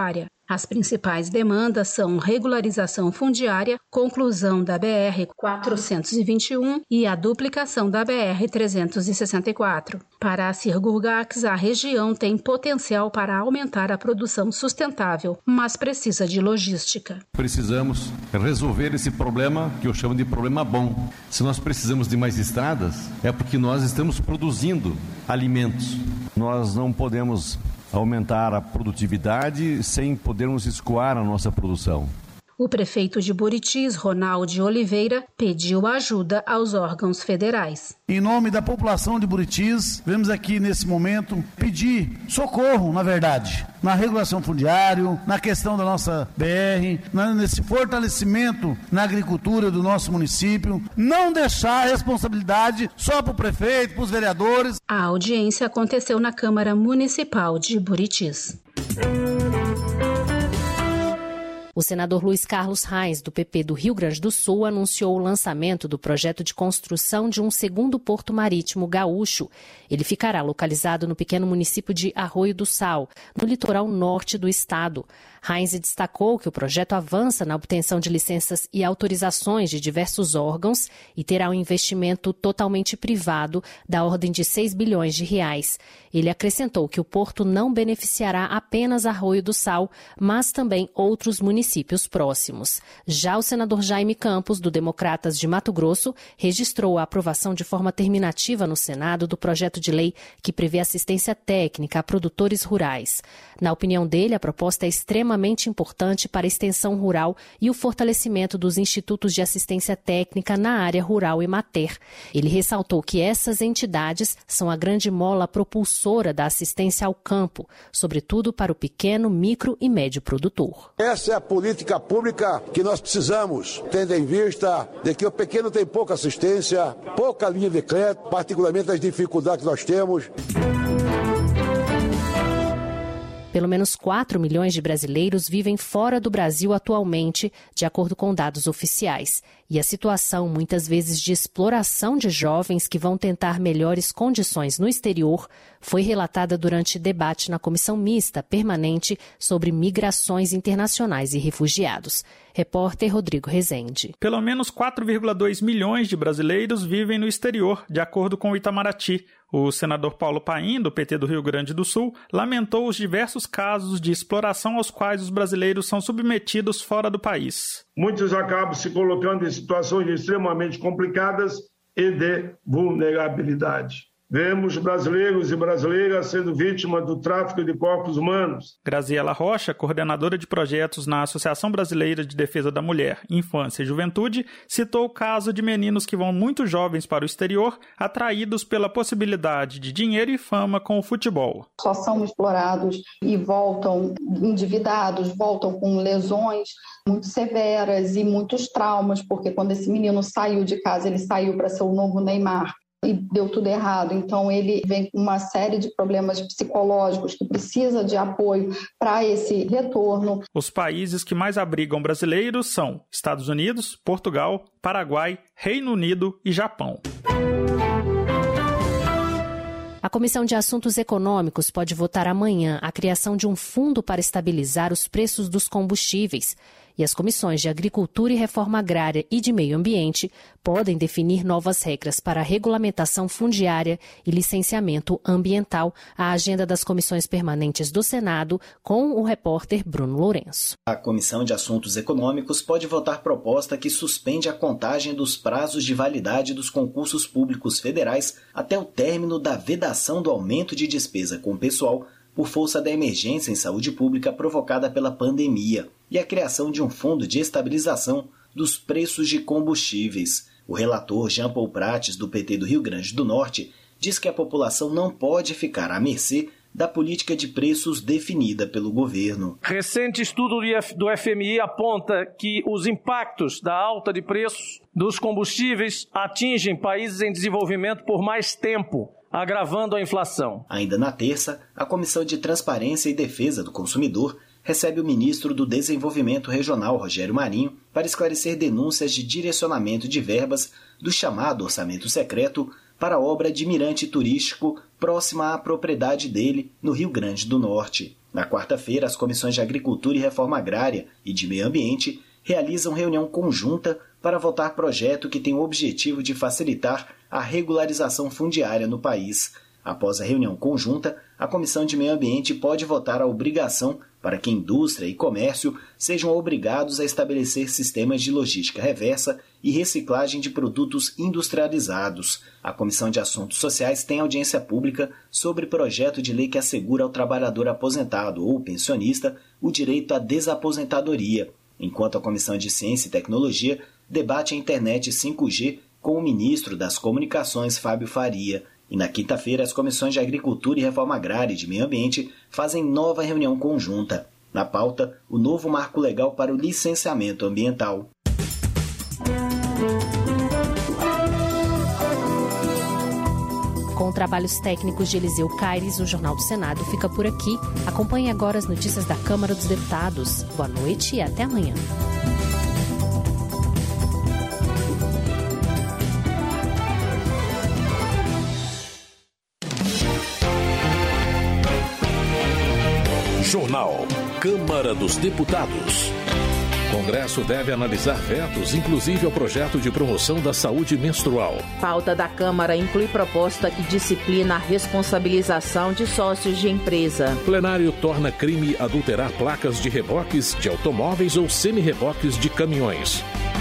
As principais demandas são regularização fundiária, conclusão da B R quatrocentos e vinte e um e a duplicação da B R trezentos e sessenta e quatro. Para a Cirgurgax, a região tem potencial para aumentar a produção sustentável, mas precisa de logística. Precisamos resolver esse problema que eu chamo de problema bom. Se nós precisamos de mais estradas, é porque nós estamos produzindo alimentos. Nós não podemos aumentar a produtividade sem podermos escoar a nossa produção. O prefeito de Buritis, Ronaldo Oliveira, pediu ajuda aos órgãos federais. Em nome da população de Buritis, vemos aqui nesse momento pedir socorro, na verdade, na regulação fundiária, na questão da nossa B R, nesse fortalecimento na agricultura do nosso município, não deixar a responsabilidade só para o prefeito, para os vereadores. A audiência aconteceu na Câmara Municipal de Buritis. O senador Luiz Carlos Reis, do P P do Rio Grande do Sul, anunciou o lançamento do projeto de construção de um segundo porto marítimo gaúcho. Ele ficará localizado no pequeno município de Arroio do Sal, no litoral norte do estado. Reis destacou que o projeto avança na obtenção de licenças e autorizações de diversos órgãos e terá um investimento totalmente privado da ordem de seis bilhões de reais. Ele acrescentou que o porto não beneficiará apenas Arroio do Sal, mas também outros municípios próximos. Já o senador Jaime Campos, do Democratas de Mato Grosso, registrou a aprovação de forma terminativa no Senado do projeto de lei que prevê assistência técnica a produtores rurais. Na opinião dele, a proposta é extremamente importante para a extensão rural e o fortalecimento dos institutos de assistência técnica na área rural e mater. Ele ressaltou que essas entidades são a grande mola propulsora da assistência ao campo, sobretudo para o pequeno, micro e médio produtor. Essa é a política pública que nós precisamos, tendo em vista de que o pequeno tem pouca assistência, pouca linha de crédito, particularmente as dificuldades que nós temos. Pelo menos quatro milhões de brasileiros vivem fora do Brasil atualmente, de acordo com dados oficiais. E a situação, muitas vezes de exploração de jovens que vão tentar melhores condições no exterior, foi relatada durante debate na Comissão Mista Permanente sobre Migrações Internacionais e Refugiados. Repórter Rodrigo Rezende. Pelo menos quatro vírgula dois milhões de brasileiros vivem no exterior, de acordo com o Itamaraty. O senador Paulo Paim, do P T do Rio Grande do Sul, lamentou os diversos casos de exploração aos quais os brasileiros são submetidos fora do país. Muitos acabam se colocando em situações extremamente complicadas e de vulnerabilidade. Vemos brasileiros e brasileiras sendo vítimas do tráfico de corpos humanos. Graziela Rocha, coordenadora de projetos na Associação Brasileira de Defesa da Mulher, Infância e Juventude, citou o caso de meninos que vão muito jovens para o exterior, atraídos pela possibilidade de dinheiro e fama com o futebol. Só são explorados e voltam endividados, voltam com lesões muito severas e muitos traumas, porque quando esse menino saiu de casa, ele saiu para ser o novo Neymar. E deu tudo errado. Então, ele vem com uma série de problemas psicológicos que precisa de apoio para esse retorno. Os países que mais abrigam brasileiros são Estados Unidos, Portugal, Paraguai, Reino Unido e Japão. A Comissão de Assuntos Econômicos pode votar amanhã a criação de um fundo para estabilizar os preços dos combustíveis. E as comissões de Agricultura e Reforma Agrária e de Meio Ambiente podem definir novas regras para a regulamentação fundiária e licenciamento ambiental. A agenda das comissões permanentes do Senado, com o repórter Bruno Lourenço. A Comissão de Assuntos Econômicos pode votar proposta que suspende a contagem dos prazos de validade dos concursos públicos federais até o término da vedação do aumento de despesa com pessoal por força da emergência em saúde pública provocada pela pandemia e a criação de um fundo de estabilização dos preços de combustíveis. O relator Jean Paul Prates, do P T do Rio Grande do Norte, diz que a população não pode ficar à mercê da política de preços definida pelo governo. Recente estudo do F M I aponta que os impactos da alta de preços dos combustíveis atingem países em desenvolvimento por mais tempo, agravando a inflação. Ainda na terça, a Comissão de Transparência e Defesa do Consumidor recebe o ministro do Desenvolvimento Regional, Rogério Marinho, para esclarecer denúncias de direcionamento de verbas do chamado orçamento secreto para a obra de mirante turístico próxima à propriedade dele, no Rio Grande do Norte. Na quarta-feira, as comissões de Agricultura e Reforma Agrária e de Meio Ambiente realizam reunião conjunta para votar projeto que tem o objetivo de facilitar a regularização fundiária no país. Após a reunião conjunta, a Comissão de Meio Ambiente pode votar a obrigação para que indústria e comércio sejam obrigados a estabelecer sistemas de logística reversa e reciclagem de produtos industrializados. A Comissão de Assuntos Sociais tem audiência pública sobre projeto de lei que assegura ao trabalhador aposentado ou pensionista o direito à desaposentadoria, enquanto a Comissão de Ciência e Tecnologia debate a internet cinco G com o ministro das Comunicações, Fábio Faria. E na quinta-feira, as comissões de Agricultura e Reforma Agrária e de Meio Ambiente fazem nova reunião conjunta. Na pauta, o novo marco legal para o licenciamento ambiental. Com trabalhos técnicos de Eliseu Caires, o Jornal do Senado fica por aqui. Acompanhe agora as notícias da Câmara dos Deputados. Boa noite e até amanhã. Jornal Câmara dos Deputados. Congresso deve analisar vetos, inclusive ao projeto de promoção da saúde menstrual. Pauta da Câmara inclui proposta que disciplina a responsabilização de sócios de empresa. Plenário torna crime adulterar placas de reboques de automóveis ou semi-reboques de caminhões.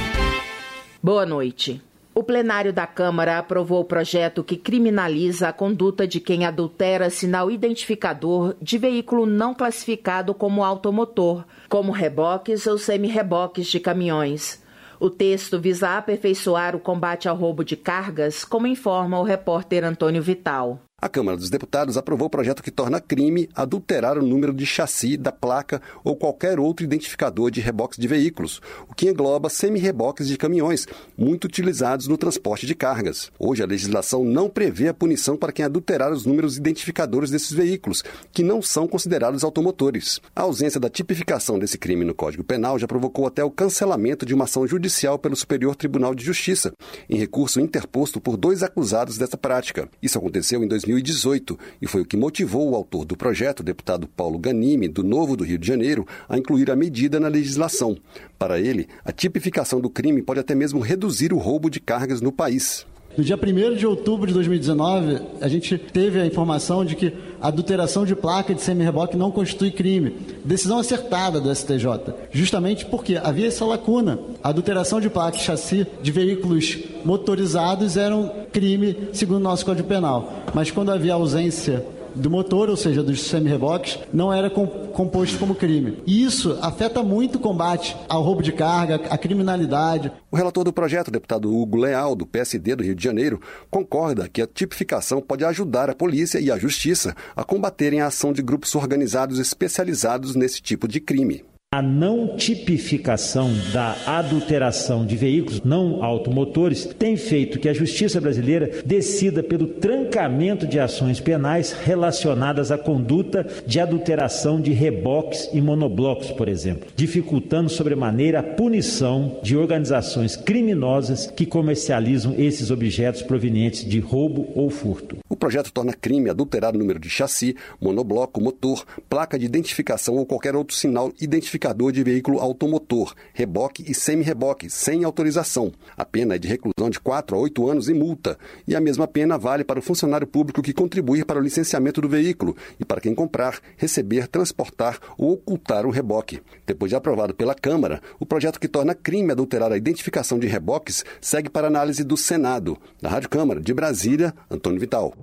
Boa noite. O plenário da Câmara aprovou o projeto que criminaliza a conduta de quem adultera sinal identificador de veículo não classificado como automotor, como reboques ou semi-reboques de caminhões. O texto visa aperfeiçoar o combate ao roubo de cargas, como informa o repórter Antônio Vital. A Câmara dos Deputados aprovou o projeto que torna crime adulterar o número de chassi, da placa ou qualquer outro identificador de reboques de veículos, o que engloba semi-reboques de caminhões, muito utilizados no transporte de cargas. Hoje, a legislação não prevê a punição para quem adulterar os números identificadores desses veículos, que não são considerados automotores. A ausência da tipificação desse crime no Código Penal já provocou até o cancelamento de uma ação judicial pelo Superior Tribunal de Justiça, em recurso interposto por dois acusados dessa prática. Isso aconteceu em dois mil e dezoito e foi o que motivou o autor do projeto, o deputado Paulo Ganimi, do Novo do Rio de Janeiro, a incluir a medida na legislação. Para ele, a tipificação do crime pode até mesmo reduzir o roubo de cargas no país. No dia primeiro de outubro de dois mil e dezenove, a gente teve a informação de que a adulteração de placa de semi-reboque não constitui crime. Decisão acertada do S T J, justamente porque havia essa lacuna. A adulteração de placa e chassi de veículos motorizados era um crime segundo o nosso Código Penal. Mas quando havia ausência do motor, ou seja, dos semi-reboques, não era composto como crime. E isso afeta muito o combate ao roubo de carga, à criminalidade. O relator do projeto, o deputado Hugo Leal, do P S D do Rio de Janeiro, concorda que a tipificação pode ajudar a polícia e a justiça a combaterem a ação de grupos organizados especializados nesse tipo de crime. A não tipificação da adulteração de veículos não automotores tem feito que a justiça brasileira decida pelo trancamento de ações penais relacionadas à conduta de adulteração de reboques e monoblocos, por exemplo, dificultando sobremaneira a punição de organizações criminosas que comercializam esses objetos provenientes de roubo ou furto. O projeto torna crime adulterar o número de chassi, monobloco, motor, placa de identificação ou qualquer outro sinal identificador de veículo automotor, reboque e semi-reboque, sem autorização. A pena é de reclusão de quatro a oito anos e multa. E a mesma pena vale para o funcionário público que contribuir para o licenciamento do veículo e para quem comprar, receber, transportar ou ocultar um reboque. Depois de aprovado pela Câmara, o projeto que torna crime adulterar a identificação de reboques segue para análise do Senado. Da Rádio Câmara, de Brasília, Antônio Vital.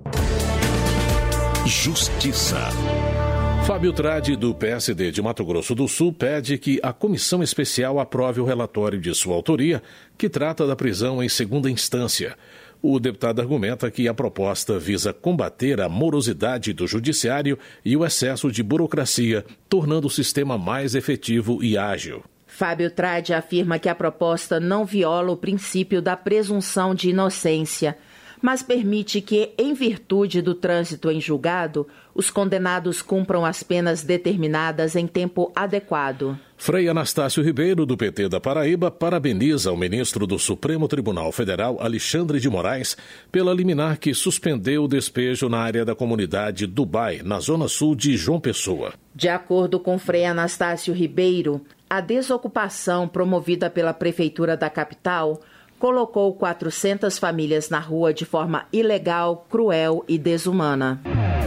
Justiça. Fábio Tradi, do P S D de Mato Grosso do Sul, pede que a comissão especial aprove o relatório de sua autoria, que trata da prisão em segunda instância. O deputado argumenta que a proposta visa combater a morosidade do judiciário e o excesso de burocracia, tornando o sistema mais efetivo e ágil. Fábio Tradi afirma que a proposta não viola o princípio da presunção de inocência, mas permite que, em virtude do trânsito em julgado, os condenados cumpram as penas determinadas em tempo adequado. Frei Anastácio Ribeiro, do P T da Paraíba, parabeniza o ministro do Supremo Tribunal Federal, Alexandre de Moraes, pela liminar que suspendeu o despejo na área da comunidade Dubai, na zona sul de João Pessoa. De acordo com Frei Anastácio Ribeiro, a desocupação promovida pela Prefeitura da capital colocou quatrocentas famílias na rua de forma ilegal, cruel e desumana.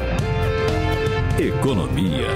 Economia.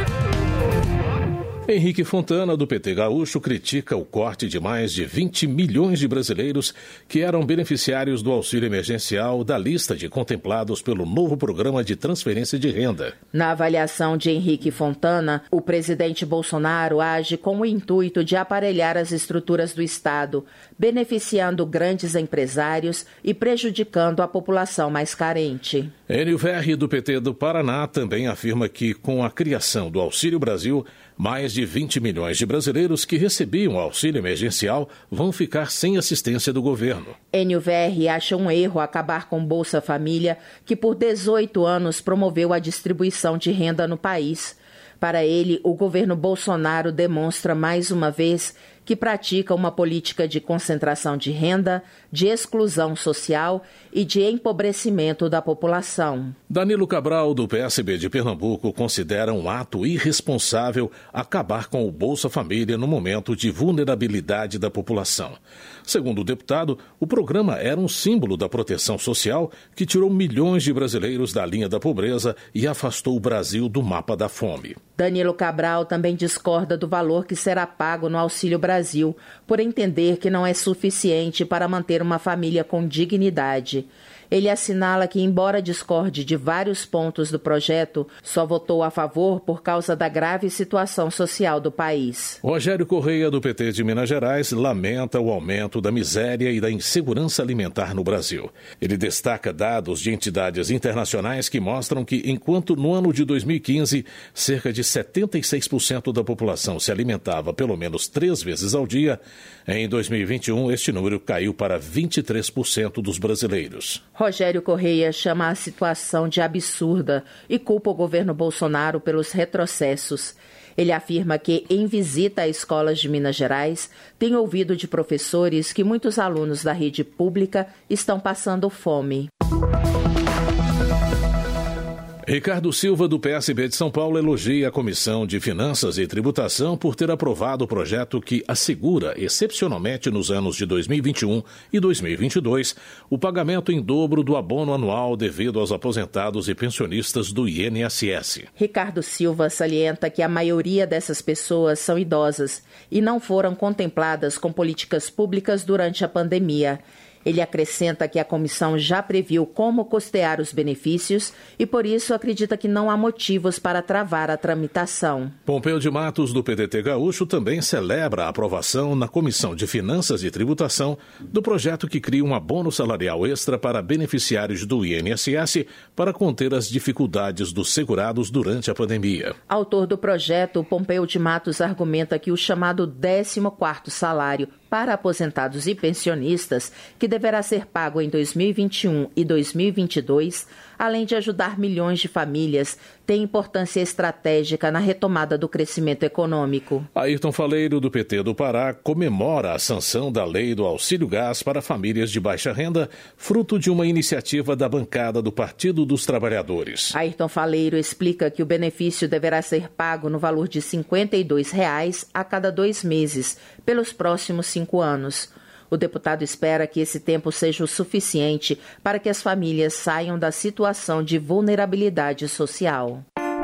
Henrique Fontana, do P T Gaúcho, critica o corte de mais de vinte milhões de brasileiros que eram beneficiários do auxílio emergencial da lista de contemplados pelo novo programa de transferência de renda. Na avaliação de Henrique Fontana, o presidente Bolsonaro age com o intuito de aparelhar as estruturas do Estado, beneficiando grandes empresários e prejudicando a população mais carente. Enio Verri, do P T do Paraná, também afirma que, com a criação do Auxílio Brasil, mais de vinte milhões de brasileiros que recebiam auxílio emergencial vão ficar sem assistência do governo. Enio Verri acha um erro acabar com Bolsa Família, que por dezoito anos promoveu a distribuição de renda no país. Para ele, o governo Bolsonaro demonstra mais uma vez que pratica uma política de concentração de renda, de exclusão social e de empobrecimento da população. Danilo Cabral, do P S B de Pernambuco, considera um ato irresponsável acabar com o Bolsa Família no momento de vulnerabilidade da população. Segundo o deputado, o programa era um símbolo da proteção social que tirou milhões de brasileiros da linha da pobreza e afastou o Brasil do mapa da fome. Danilo Cabral também discorda do valor que será pago no Auxílio Brasil, por entender que não é suficiente para manter uma família com dignidade. Ele assinala que, embora discorde de vários pontos do projeto, só votou a favor por causa da grave situação social do país. Rogério Correia, do P T de Minas Gerais, lamenta o aumento da miséria e da insegurança alimentar no Brasil. Ele destaca dados de entidades internacionais que mostram que, enquanto no ano de dois mil e quinze, cerca de setenta e seis por cento da população se alimentava pelo menos três vezes ao dia, em dois mil e vinte e um este número caiu para vinte e três por cento dos brasileiros. Rogério Correia chama a situação de absurda e culpa o governo Bolsonaro pelos retrocessos. Ele afirma que, em visita a escolas de Minas Gerais, tem ouvido de professores que muitos alunos da rede pública estão passando fome. Ricardo Silva, do P S B de São Paulo, elogia a Comissão de Finanças e Tributação por ter aprovado o projeto que assegura, excepcionalmente nos anos de dois mil e vinte e um e dois mil e vinte e dois, o pagamento em dobro do abono anual devido aos aposentados e pensionistas do I N S S. Ricardo Silva salienta que a maioria dessas pessoas são idosas e não foram contempladas com políticas públicas durante a pandemia. Ele acrescenta que a comissão já previu como custear os benefícios e, por isso, acredita que não há motivos para travar a tramitação. Pompeu de Matos, do P D T Gaúcho, também celebra a aprovação na Comissão de Finanças e Tributação do projeto que cria um abono salarial extra para beneficiários do I N S S para conter as dificuldades dos segurados durante a pandemia. Autor do projeto, Pompeu de Matos argumenta que o chamado décimo quarto salário para aposentados e pensionistas, que deverá ser pago em dois mil e vinte e um e dois mil e vinte e dois, além de ajudar milhões de famílias, tem importância estratégica na retomada do crescimento econômico. Ayrton Faleiro, do P T do Pará, comemora a sanção da lei do auxílio gás para famílias de baixa renda, fruto de uma iniciativa da bancada do Partido dos Trabalhadores. Ayrton Faleiro explica que o benefício deverá ser pago no valor de cinquenta e dois reais a cada dois meses, pelos próximos cinco anos. O deputado espera que esse tempo seja o suficiente para que as famílias saiam da situação de vulnerabilidade social.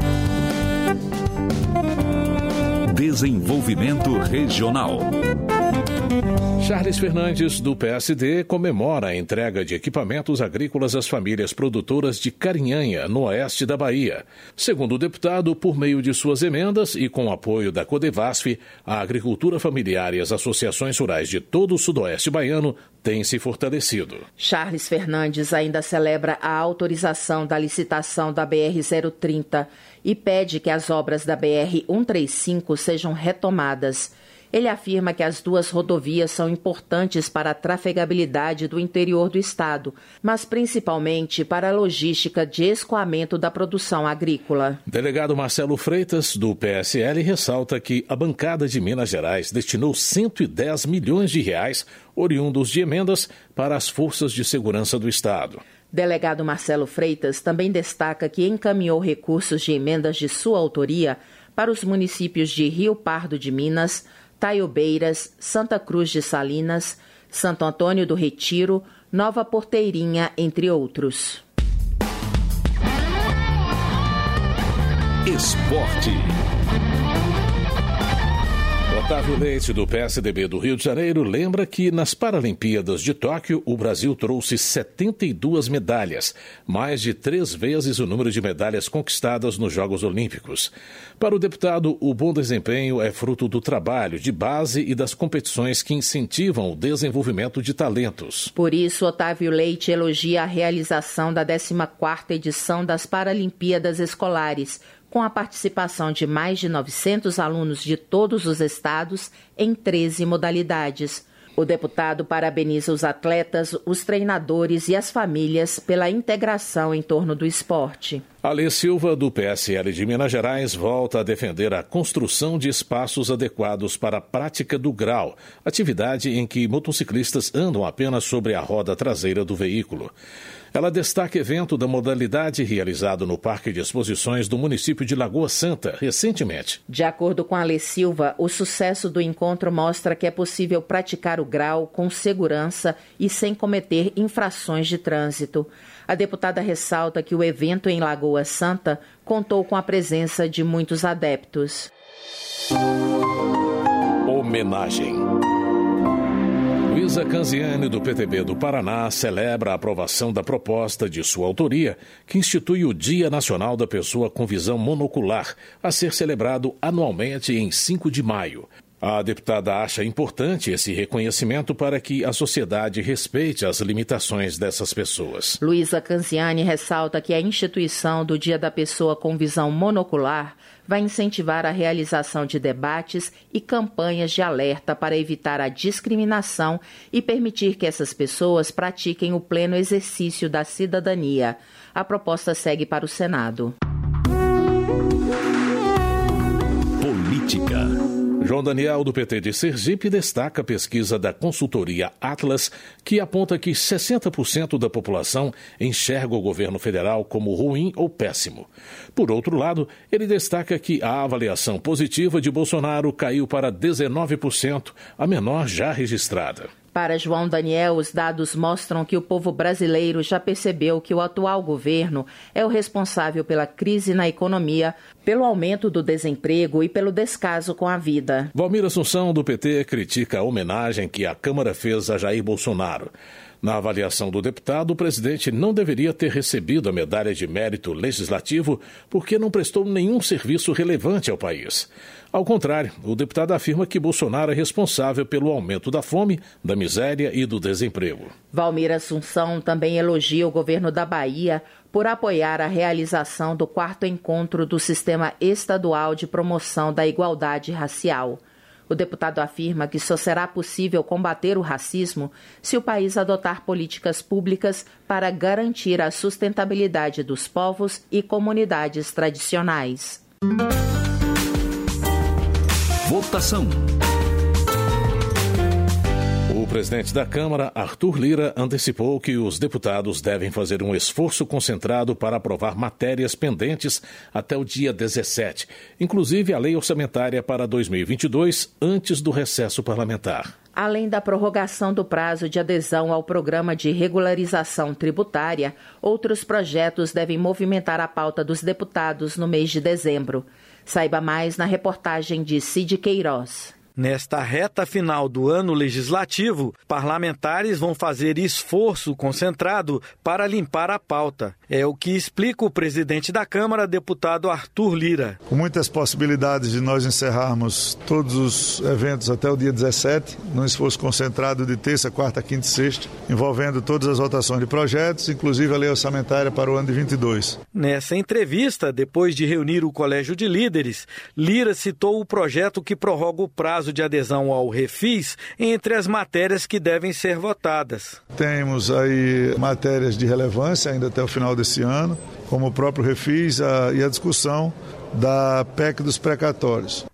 Desenvolvimento Regional. Charles Fernandes, do P S D, comemora a entrega de equipamentos agrícolas às famílias produtoras de Carinhanha, no oeste da Bahia. Segundo o deputado, por meio de suas emendas e com o apoio da Codevasf, a agricultura familiar e as associações rurais de todo o sudoeste baiano têm se fortalecido. Charles Fernandes ainda celebra a autorização da licitação da B R zero trinta e pede que as obras da B R cento e trinta e cinco sejam retomadas. Ele afirma que as duas rodovias são importantes para a trafegabilidade do interior do estado, mas principalmente para a logística de escoamento da produção agrícola. Delegado Marcelo Freitas, do P S L, ressalta que a bancada de Minas Gerais destinou cento e dez milhões de reais, oriundos de emendas, para as forças de segurança do estado. Delegado Marcelo Freitas também destaca que encaminhou recursos de emendas de sua autoria para os municípios de Rio Pardo de Minas, Taiobeiras, Santa Cruz de Salinas, Santo Antônio do Retiro, Nova Porteirinha, entre outros. Esporte. Otávio Leite, do P S D B do Rio de Janeiro, lembra que nas Paralimpíadas de Tóquio, o Brasil trouxe setenta e duas medalhas, mais de três vezes o número de medalhas conquistadas nos Jogos Olímpicos. Para o deputado, o bom desempenho é fruto do trabalho de base e das competições que incentivam o desenvolvimento de talentos. Por isso, Otávio Leite elogia a realização da décima quarta edição das Paralimpíadas Escolares, com a participação de mais de novecentos alunos de todos os estados em treze modalidades. O deputado parabeniza os atletas, os treinadores e as famílias pela integração em torno do esporte. Alê Silva, do P S L de Minas Gerais, volta a defender a construção de espaços adequados para a prática do grau, atividade em que motociclistas andam apenas sobre a roda traseira do veículo. Ela destaca evento da modalidade realizado no Parque de Exposições do município de Lagoa Santa, recentemente. De acordo com Alê Silva, o sucesso do encontro mostra que é possível praticar o grau com segurança e sem cometer infrações de trânsito. A deputada ressalta que o evento em Lagoa Santa contou com a presença de muitos adeptos. Homenagem. Luísa Canziani, do P T B do Paraná, celebra a aprovação da proposta de sua autoria, que institui o Dia Nacional da Pessoa com Visão Monocular, a ser celebrado anualmente em cinco de maio. A deputada acha importante esse reconhecimento para que a sociedade respeite as limitações dessas pessoas. Luísa Canziani ressalta que a instituição do Dia da Pessoa com Visão Monocular vai incentivar a realização de debates e campanhas de alerta para evitar a discriminação e permitir que essas pessoas pratiquem o pleno exercício da cidadania. A proposta segue para o Senado. Política. João Daniel, do P T de Sergipe, destaca a pesquisa da consultoria Atlas, que aponta que sessenta por cento da população enxerga o governo federal como ruim ou péssimo. Por outro lado, ele destaca que a avaliação positiva de Bolsonaro caiu para dezenove por cento, a menor já registrada. Para João Daniel, os dados mostram que o povo brasileiro já percebeu que o atual governo é o responsável pela crise na economia, pelo aumento do desemprego e pelo descaso com a vida. Valmir Assunção, do P T, critica a homenagem que a Câmara fez a Jair Bolsonaro. Na avaliação do deputado, o presidente não deveria ter recebido a medalha de mérito legislativo porque não prestou nenhum serviço relevante ao país. Ao contrário, o deputado afirma que Bolsonaro é responsável pelo aumento da fome, da miséria e do desemprego. Valmir Assunção também elogia o governo da Bahia por apoiar a realização do quarto encontro do Sistema Estadual de Promoção da Igualdade Racial. O deputado afirma que só será possível combater o racismo se o país adotar políticas públicas para garantir a sustentabilidade dos povos e comunidades tradicionais. Votação. O presidente da Câmara, Arthur Lira, antecipou que os deputados devem fazer um esforço concentrado para aprovar matérias pendentes até o dia dezessete, inclusive a lei orçamentária para dois mil e vinte e dois, antes do recesso parlamentar. Além da prorrogação do prazo de adesão ao programa de regularização tributária, outros projetos devem movimentar a pauta dos deputados no mês de dezembro. Saiba mais na reportagem de Cid Queiroz. Nesta reta final do ano legislativo, parlamentares vão fazer esforço concentrado para limpar a pauta. É o que explica o presidente da Câmara, deputado Arthur Lira. Com muitas possibilidades de nós encerrarmos todos os eventos até o dia dezessete, num esforço concentrado de terça, quarta, quinta e sexta, envolvendo todas as votações de projetos, inclusive a lei orçamentária para o ano de vinte e dois. Nessa entrevista, depois de reunir o Colégio de Líderes, Lira citou o projeto que prorroga o prazo de adesão ao Refis entre as matérias que devem ser votadas. Temos aí matérias de relevância ainda até o final desse ano, como o próprio Refis a, e a discussão da P E C dos precatórios.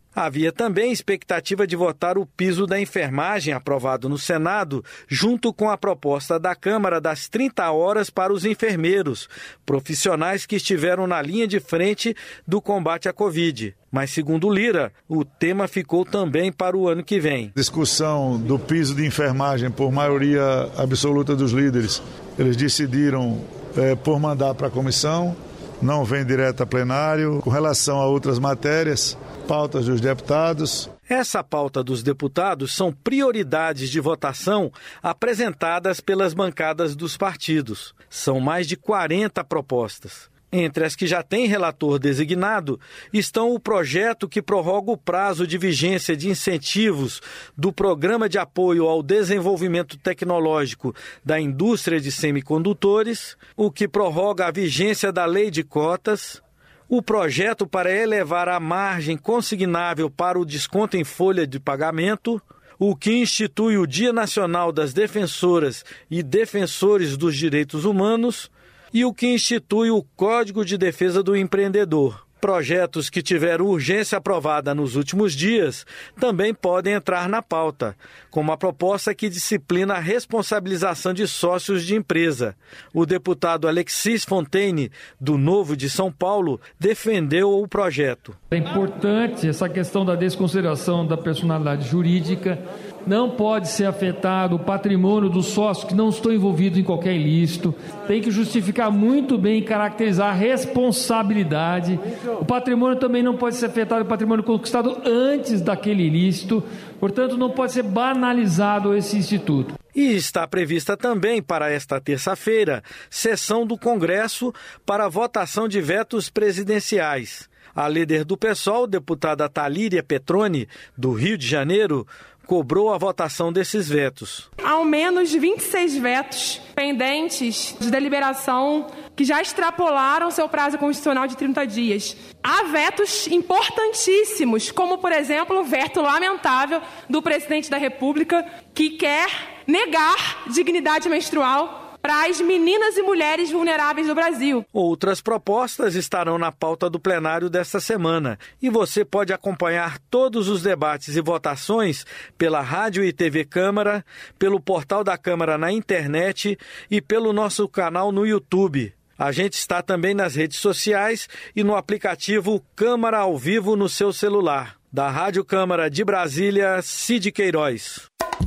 Havia também expectativa de votar o piso da enfermagem aprovado no Senado, junto com a proposta da Câmara das trinta horas para os enfermeiros, profissionais que estiveram na linha de frente do combate à Covid. Mas, segundo Lira, o tema ficou também para o ano que vem. Discussão do piso de enfermagem por maioria absoluta dos líderes. Eles decidiram é, por mandar para a comissão, não vem direto a plenário. Com relação a outras matérias, pautas dos deputados. Essa pauta dos deputados são prioridades de votação apresentadas pelas bancadas dos partidos. São mais de quarenta propostas. Entre as que já têm relator designado estão o projeto que prorroga o prazo de vigência de incentivos do Programa de Apoio ao Desenvolvimento Tecnológico da Indústria de Semicondutores, o que prorroga a vigência da Lei de Cotas, o projeto para elevar a margem consignável para o desconto em folha de pagamento, o que institui o Dia Nacional das Defensoras e Defensores dos Direitos Humanos e o que institui o Código de Defesa do Empreendedor. Projetos que tiveram urgência aprovada nos últimos dias também podem entrar na pauta, como a proposta que disciplina a responsabilização de sócios de empresa. O deputado Alexis Fontaine, do Novo de São Paulo, defendeu o projeto. É importante essa questão da desconsideração da personalidade jurídica. Não pode ser afetado o patrimônio dos sócios que não estão envolvidos em qualquer ilícito. Tem que justificar muito bem e caracterizar a responsabilidade. O patrimônio também não pode ser afetado, o patrimônio conquistado antes daquele ilícito. Portanto, não pode ser banalizado esse instituto. E está prevista também para esta terça-feira sessão do Congresso para votação de vetos presidenciais. A líder do PSOL, deputada Talíria Petroni, do Rio de Janeiro, cobrou a votação desses vetos. Ao menos vinte e seis vetos pendentes de deliberação que já extrapolaram seu prazo constitucional de trinta dias. Há vetos importantíssimos, como, por exemplo, o veto lamentável do presidente da República, que quer negar dignidade menstrual para as meninas e mulheres vulneráveis do Brasil. Outras propostas estarão na pauta do plenário desta semana e você pode acompanhar todos os debates e votações pela Rádio e T V Câmara, pelo portal da Câmara na internet e pelo nosso canal no YouTube. A gente está também nas redes sociais e no aplicativo Câmara ao Vivo no seu celular. Da Rádio Câmara de Brasília, Cid Queiroz.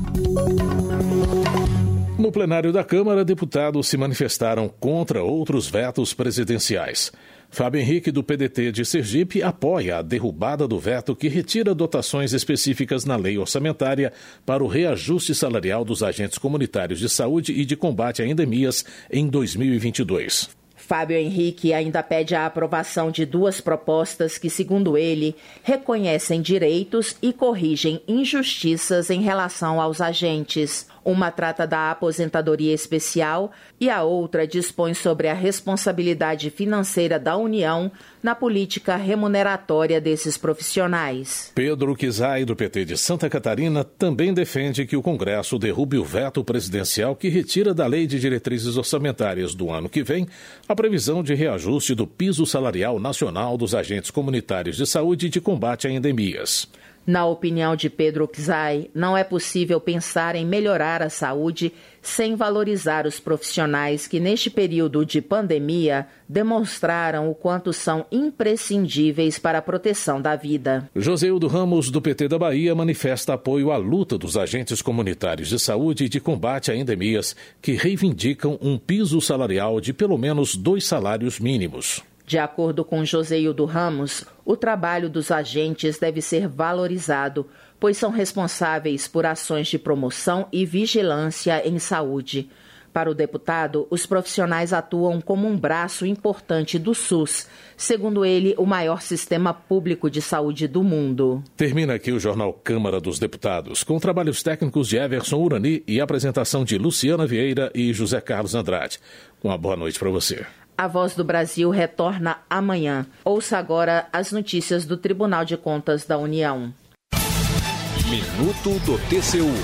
No plenário da Câmara, deputados se manifestaram contra outros vetos presidenciais. Fábio Henrique, do P D T de Sergipe, apoia a derrubada do veto que retira dotações específicas na lei orçamentária para o reajuste salarial dos agentes comunitários de saúde e de combate a endemias em dois mil e vinte e dois. Fábio Henrique ainda pede a aprovação de duas propostas que, segundo ele, reconhecem direitos e corrigem injustiças em relação aos agentes. Uma trata da aposentadoria especial e a outra dispõe sobre a responsabilidade financeira da União na política remuneratória desses profissionais. Pedro Kizai, do P T de Santa Catarina, também defende que o Congresso derrube o veto presidencial que retira da Lei de Diretrizes Orçamentárias do ano que vem a previsão de reajuste do piso salarial nacional dos agentes comunitários de saúde e de combate a endemias. Na opinião de Pedro Kizai, não é possível pensar em melhorar a saúde sem valorizar os profissionais que, neste período de pandemia, demonstraram o quanto são imprescindíveis para a proteção da vida. Joseildo Ramos, do P T da Bahia, manifesta apoio à luta dos agentes comunitários de saúde e de combate a endemias, que reivindicam um piso salarial de pelo menos dois salários mínimos. De acordo com Joseildo Ramos, o trabalho dos agentes deve ser valorizado, pois são responsáveis por ações de promoção e vigilância em saúde. Para o deputado, os profissionais atuam como um braço importante do SUS, segundo ele, o maior sistema público de saúde do mundo. Termina aqui o Jornal Câmara dos Deputados, com trabalhos técnicos de Everson Urani e apresentação de Luciana Vieira e José Carlos Andrade. Uma boa noite para você. A Voz do Brasil retorna amanhã. Ouça agora as notícias do Tribunal de Contas da União. Minuto do T C U.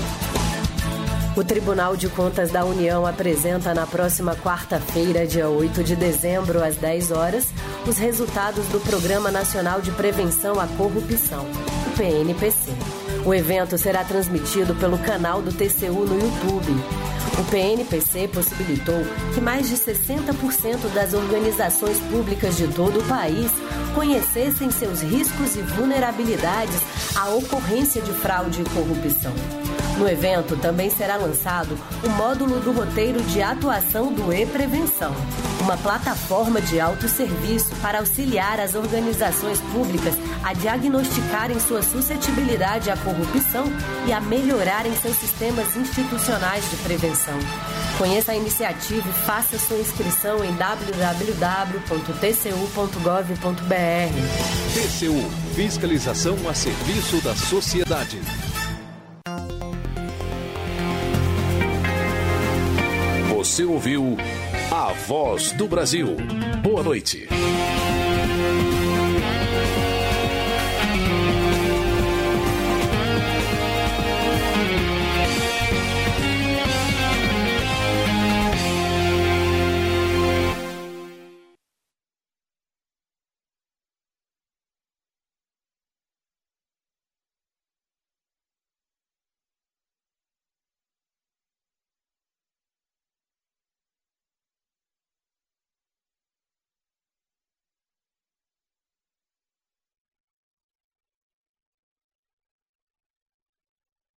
O Tribunal de Contas da União apresenta na próxima quarta-feira, dia oito de dezembro, às dez horas, os resultados do Programa Nacional de Prevenção à Corrupção. P N P C. O evento será transmitido pelo canal do T C U no YouTube. O P N P C possibilitou que mais de sessenta por cento das organizações públicas de todo o país conhecessem seus riscos e vulnerabilidades à ocorrência de fraude e corrupção. No evento também será lançado o módulo do roteiro de atuação do E-Prevenção, uma plataforma de autosserviço para auxiliar as organizações públicas a diagnosticarem sua suscetibilidade à corrupção e a melhorarem seus sistemas institucionais de prevenção. Conheça a iniciativa e faça sua inscrição em w w w ponto t c u ponto gov ponto b r. T C U, fiscalização a serviço da sociedade. Você ouviu A Voz do Brasil. Boa noite.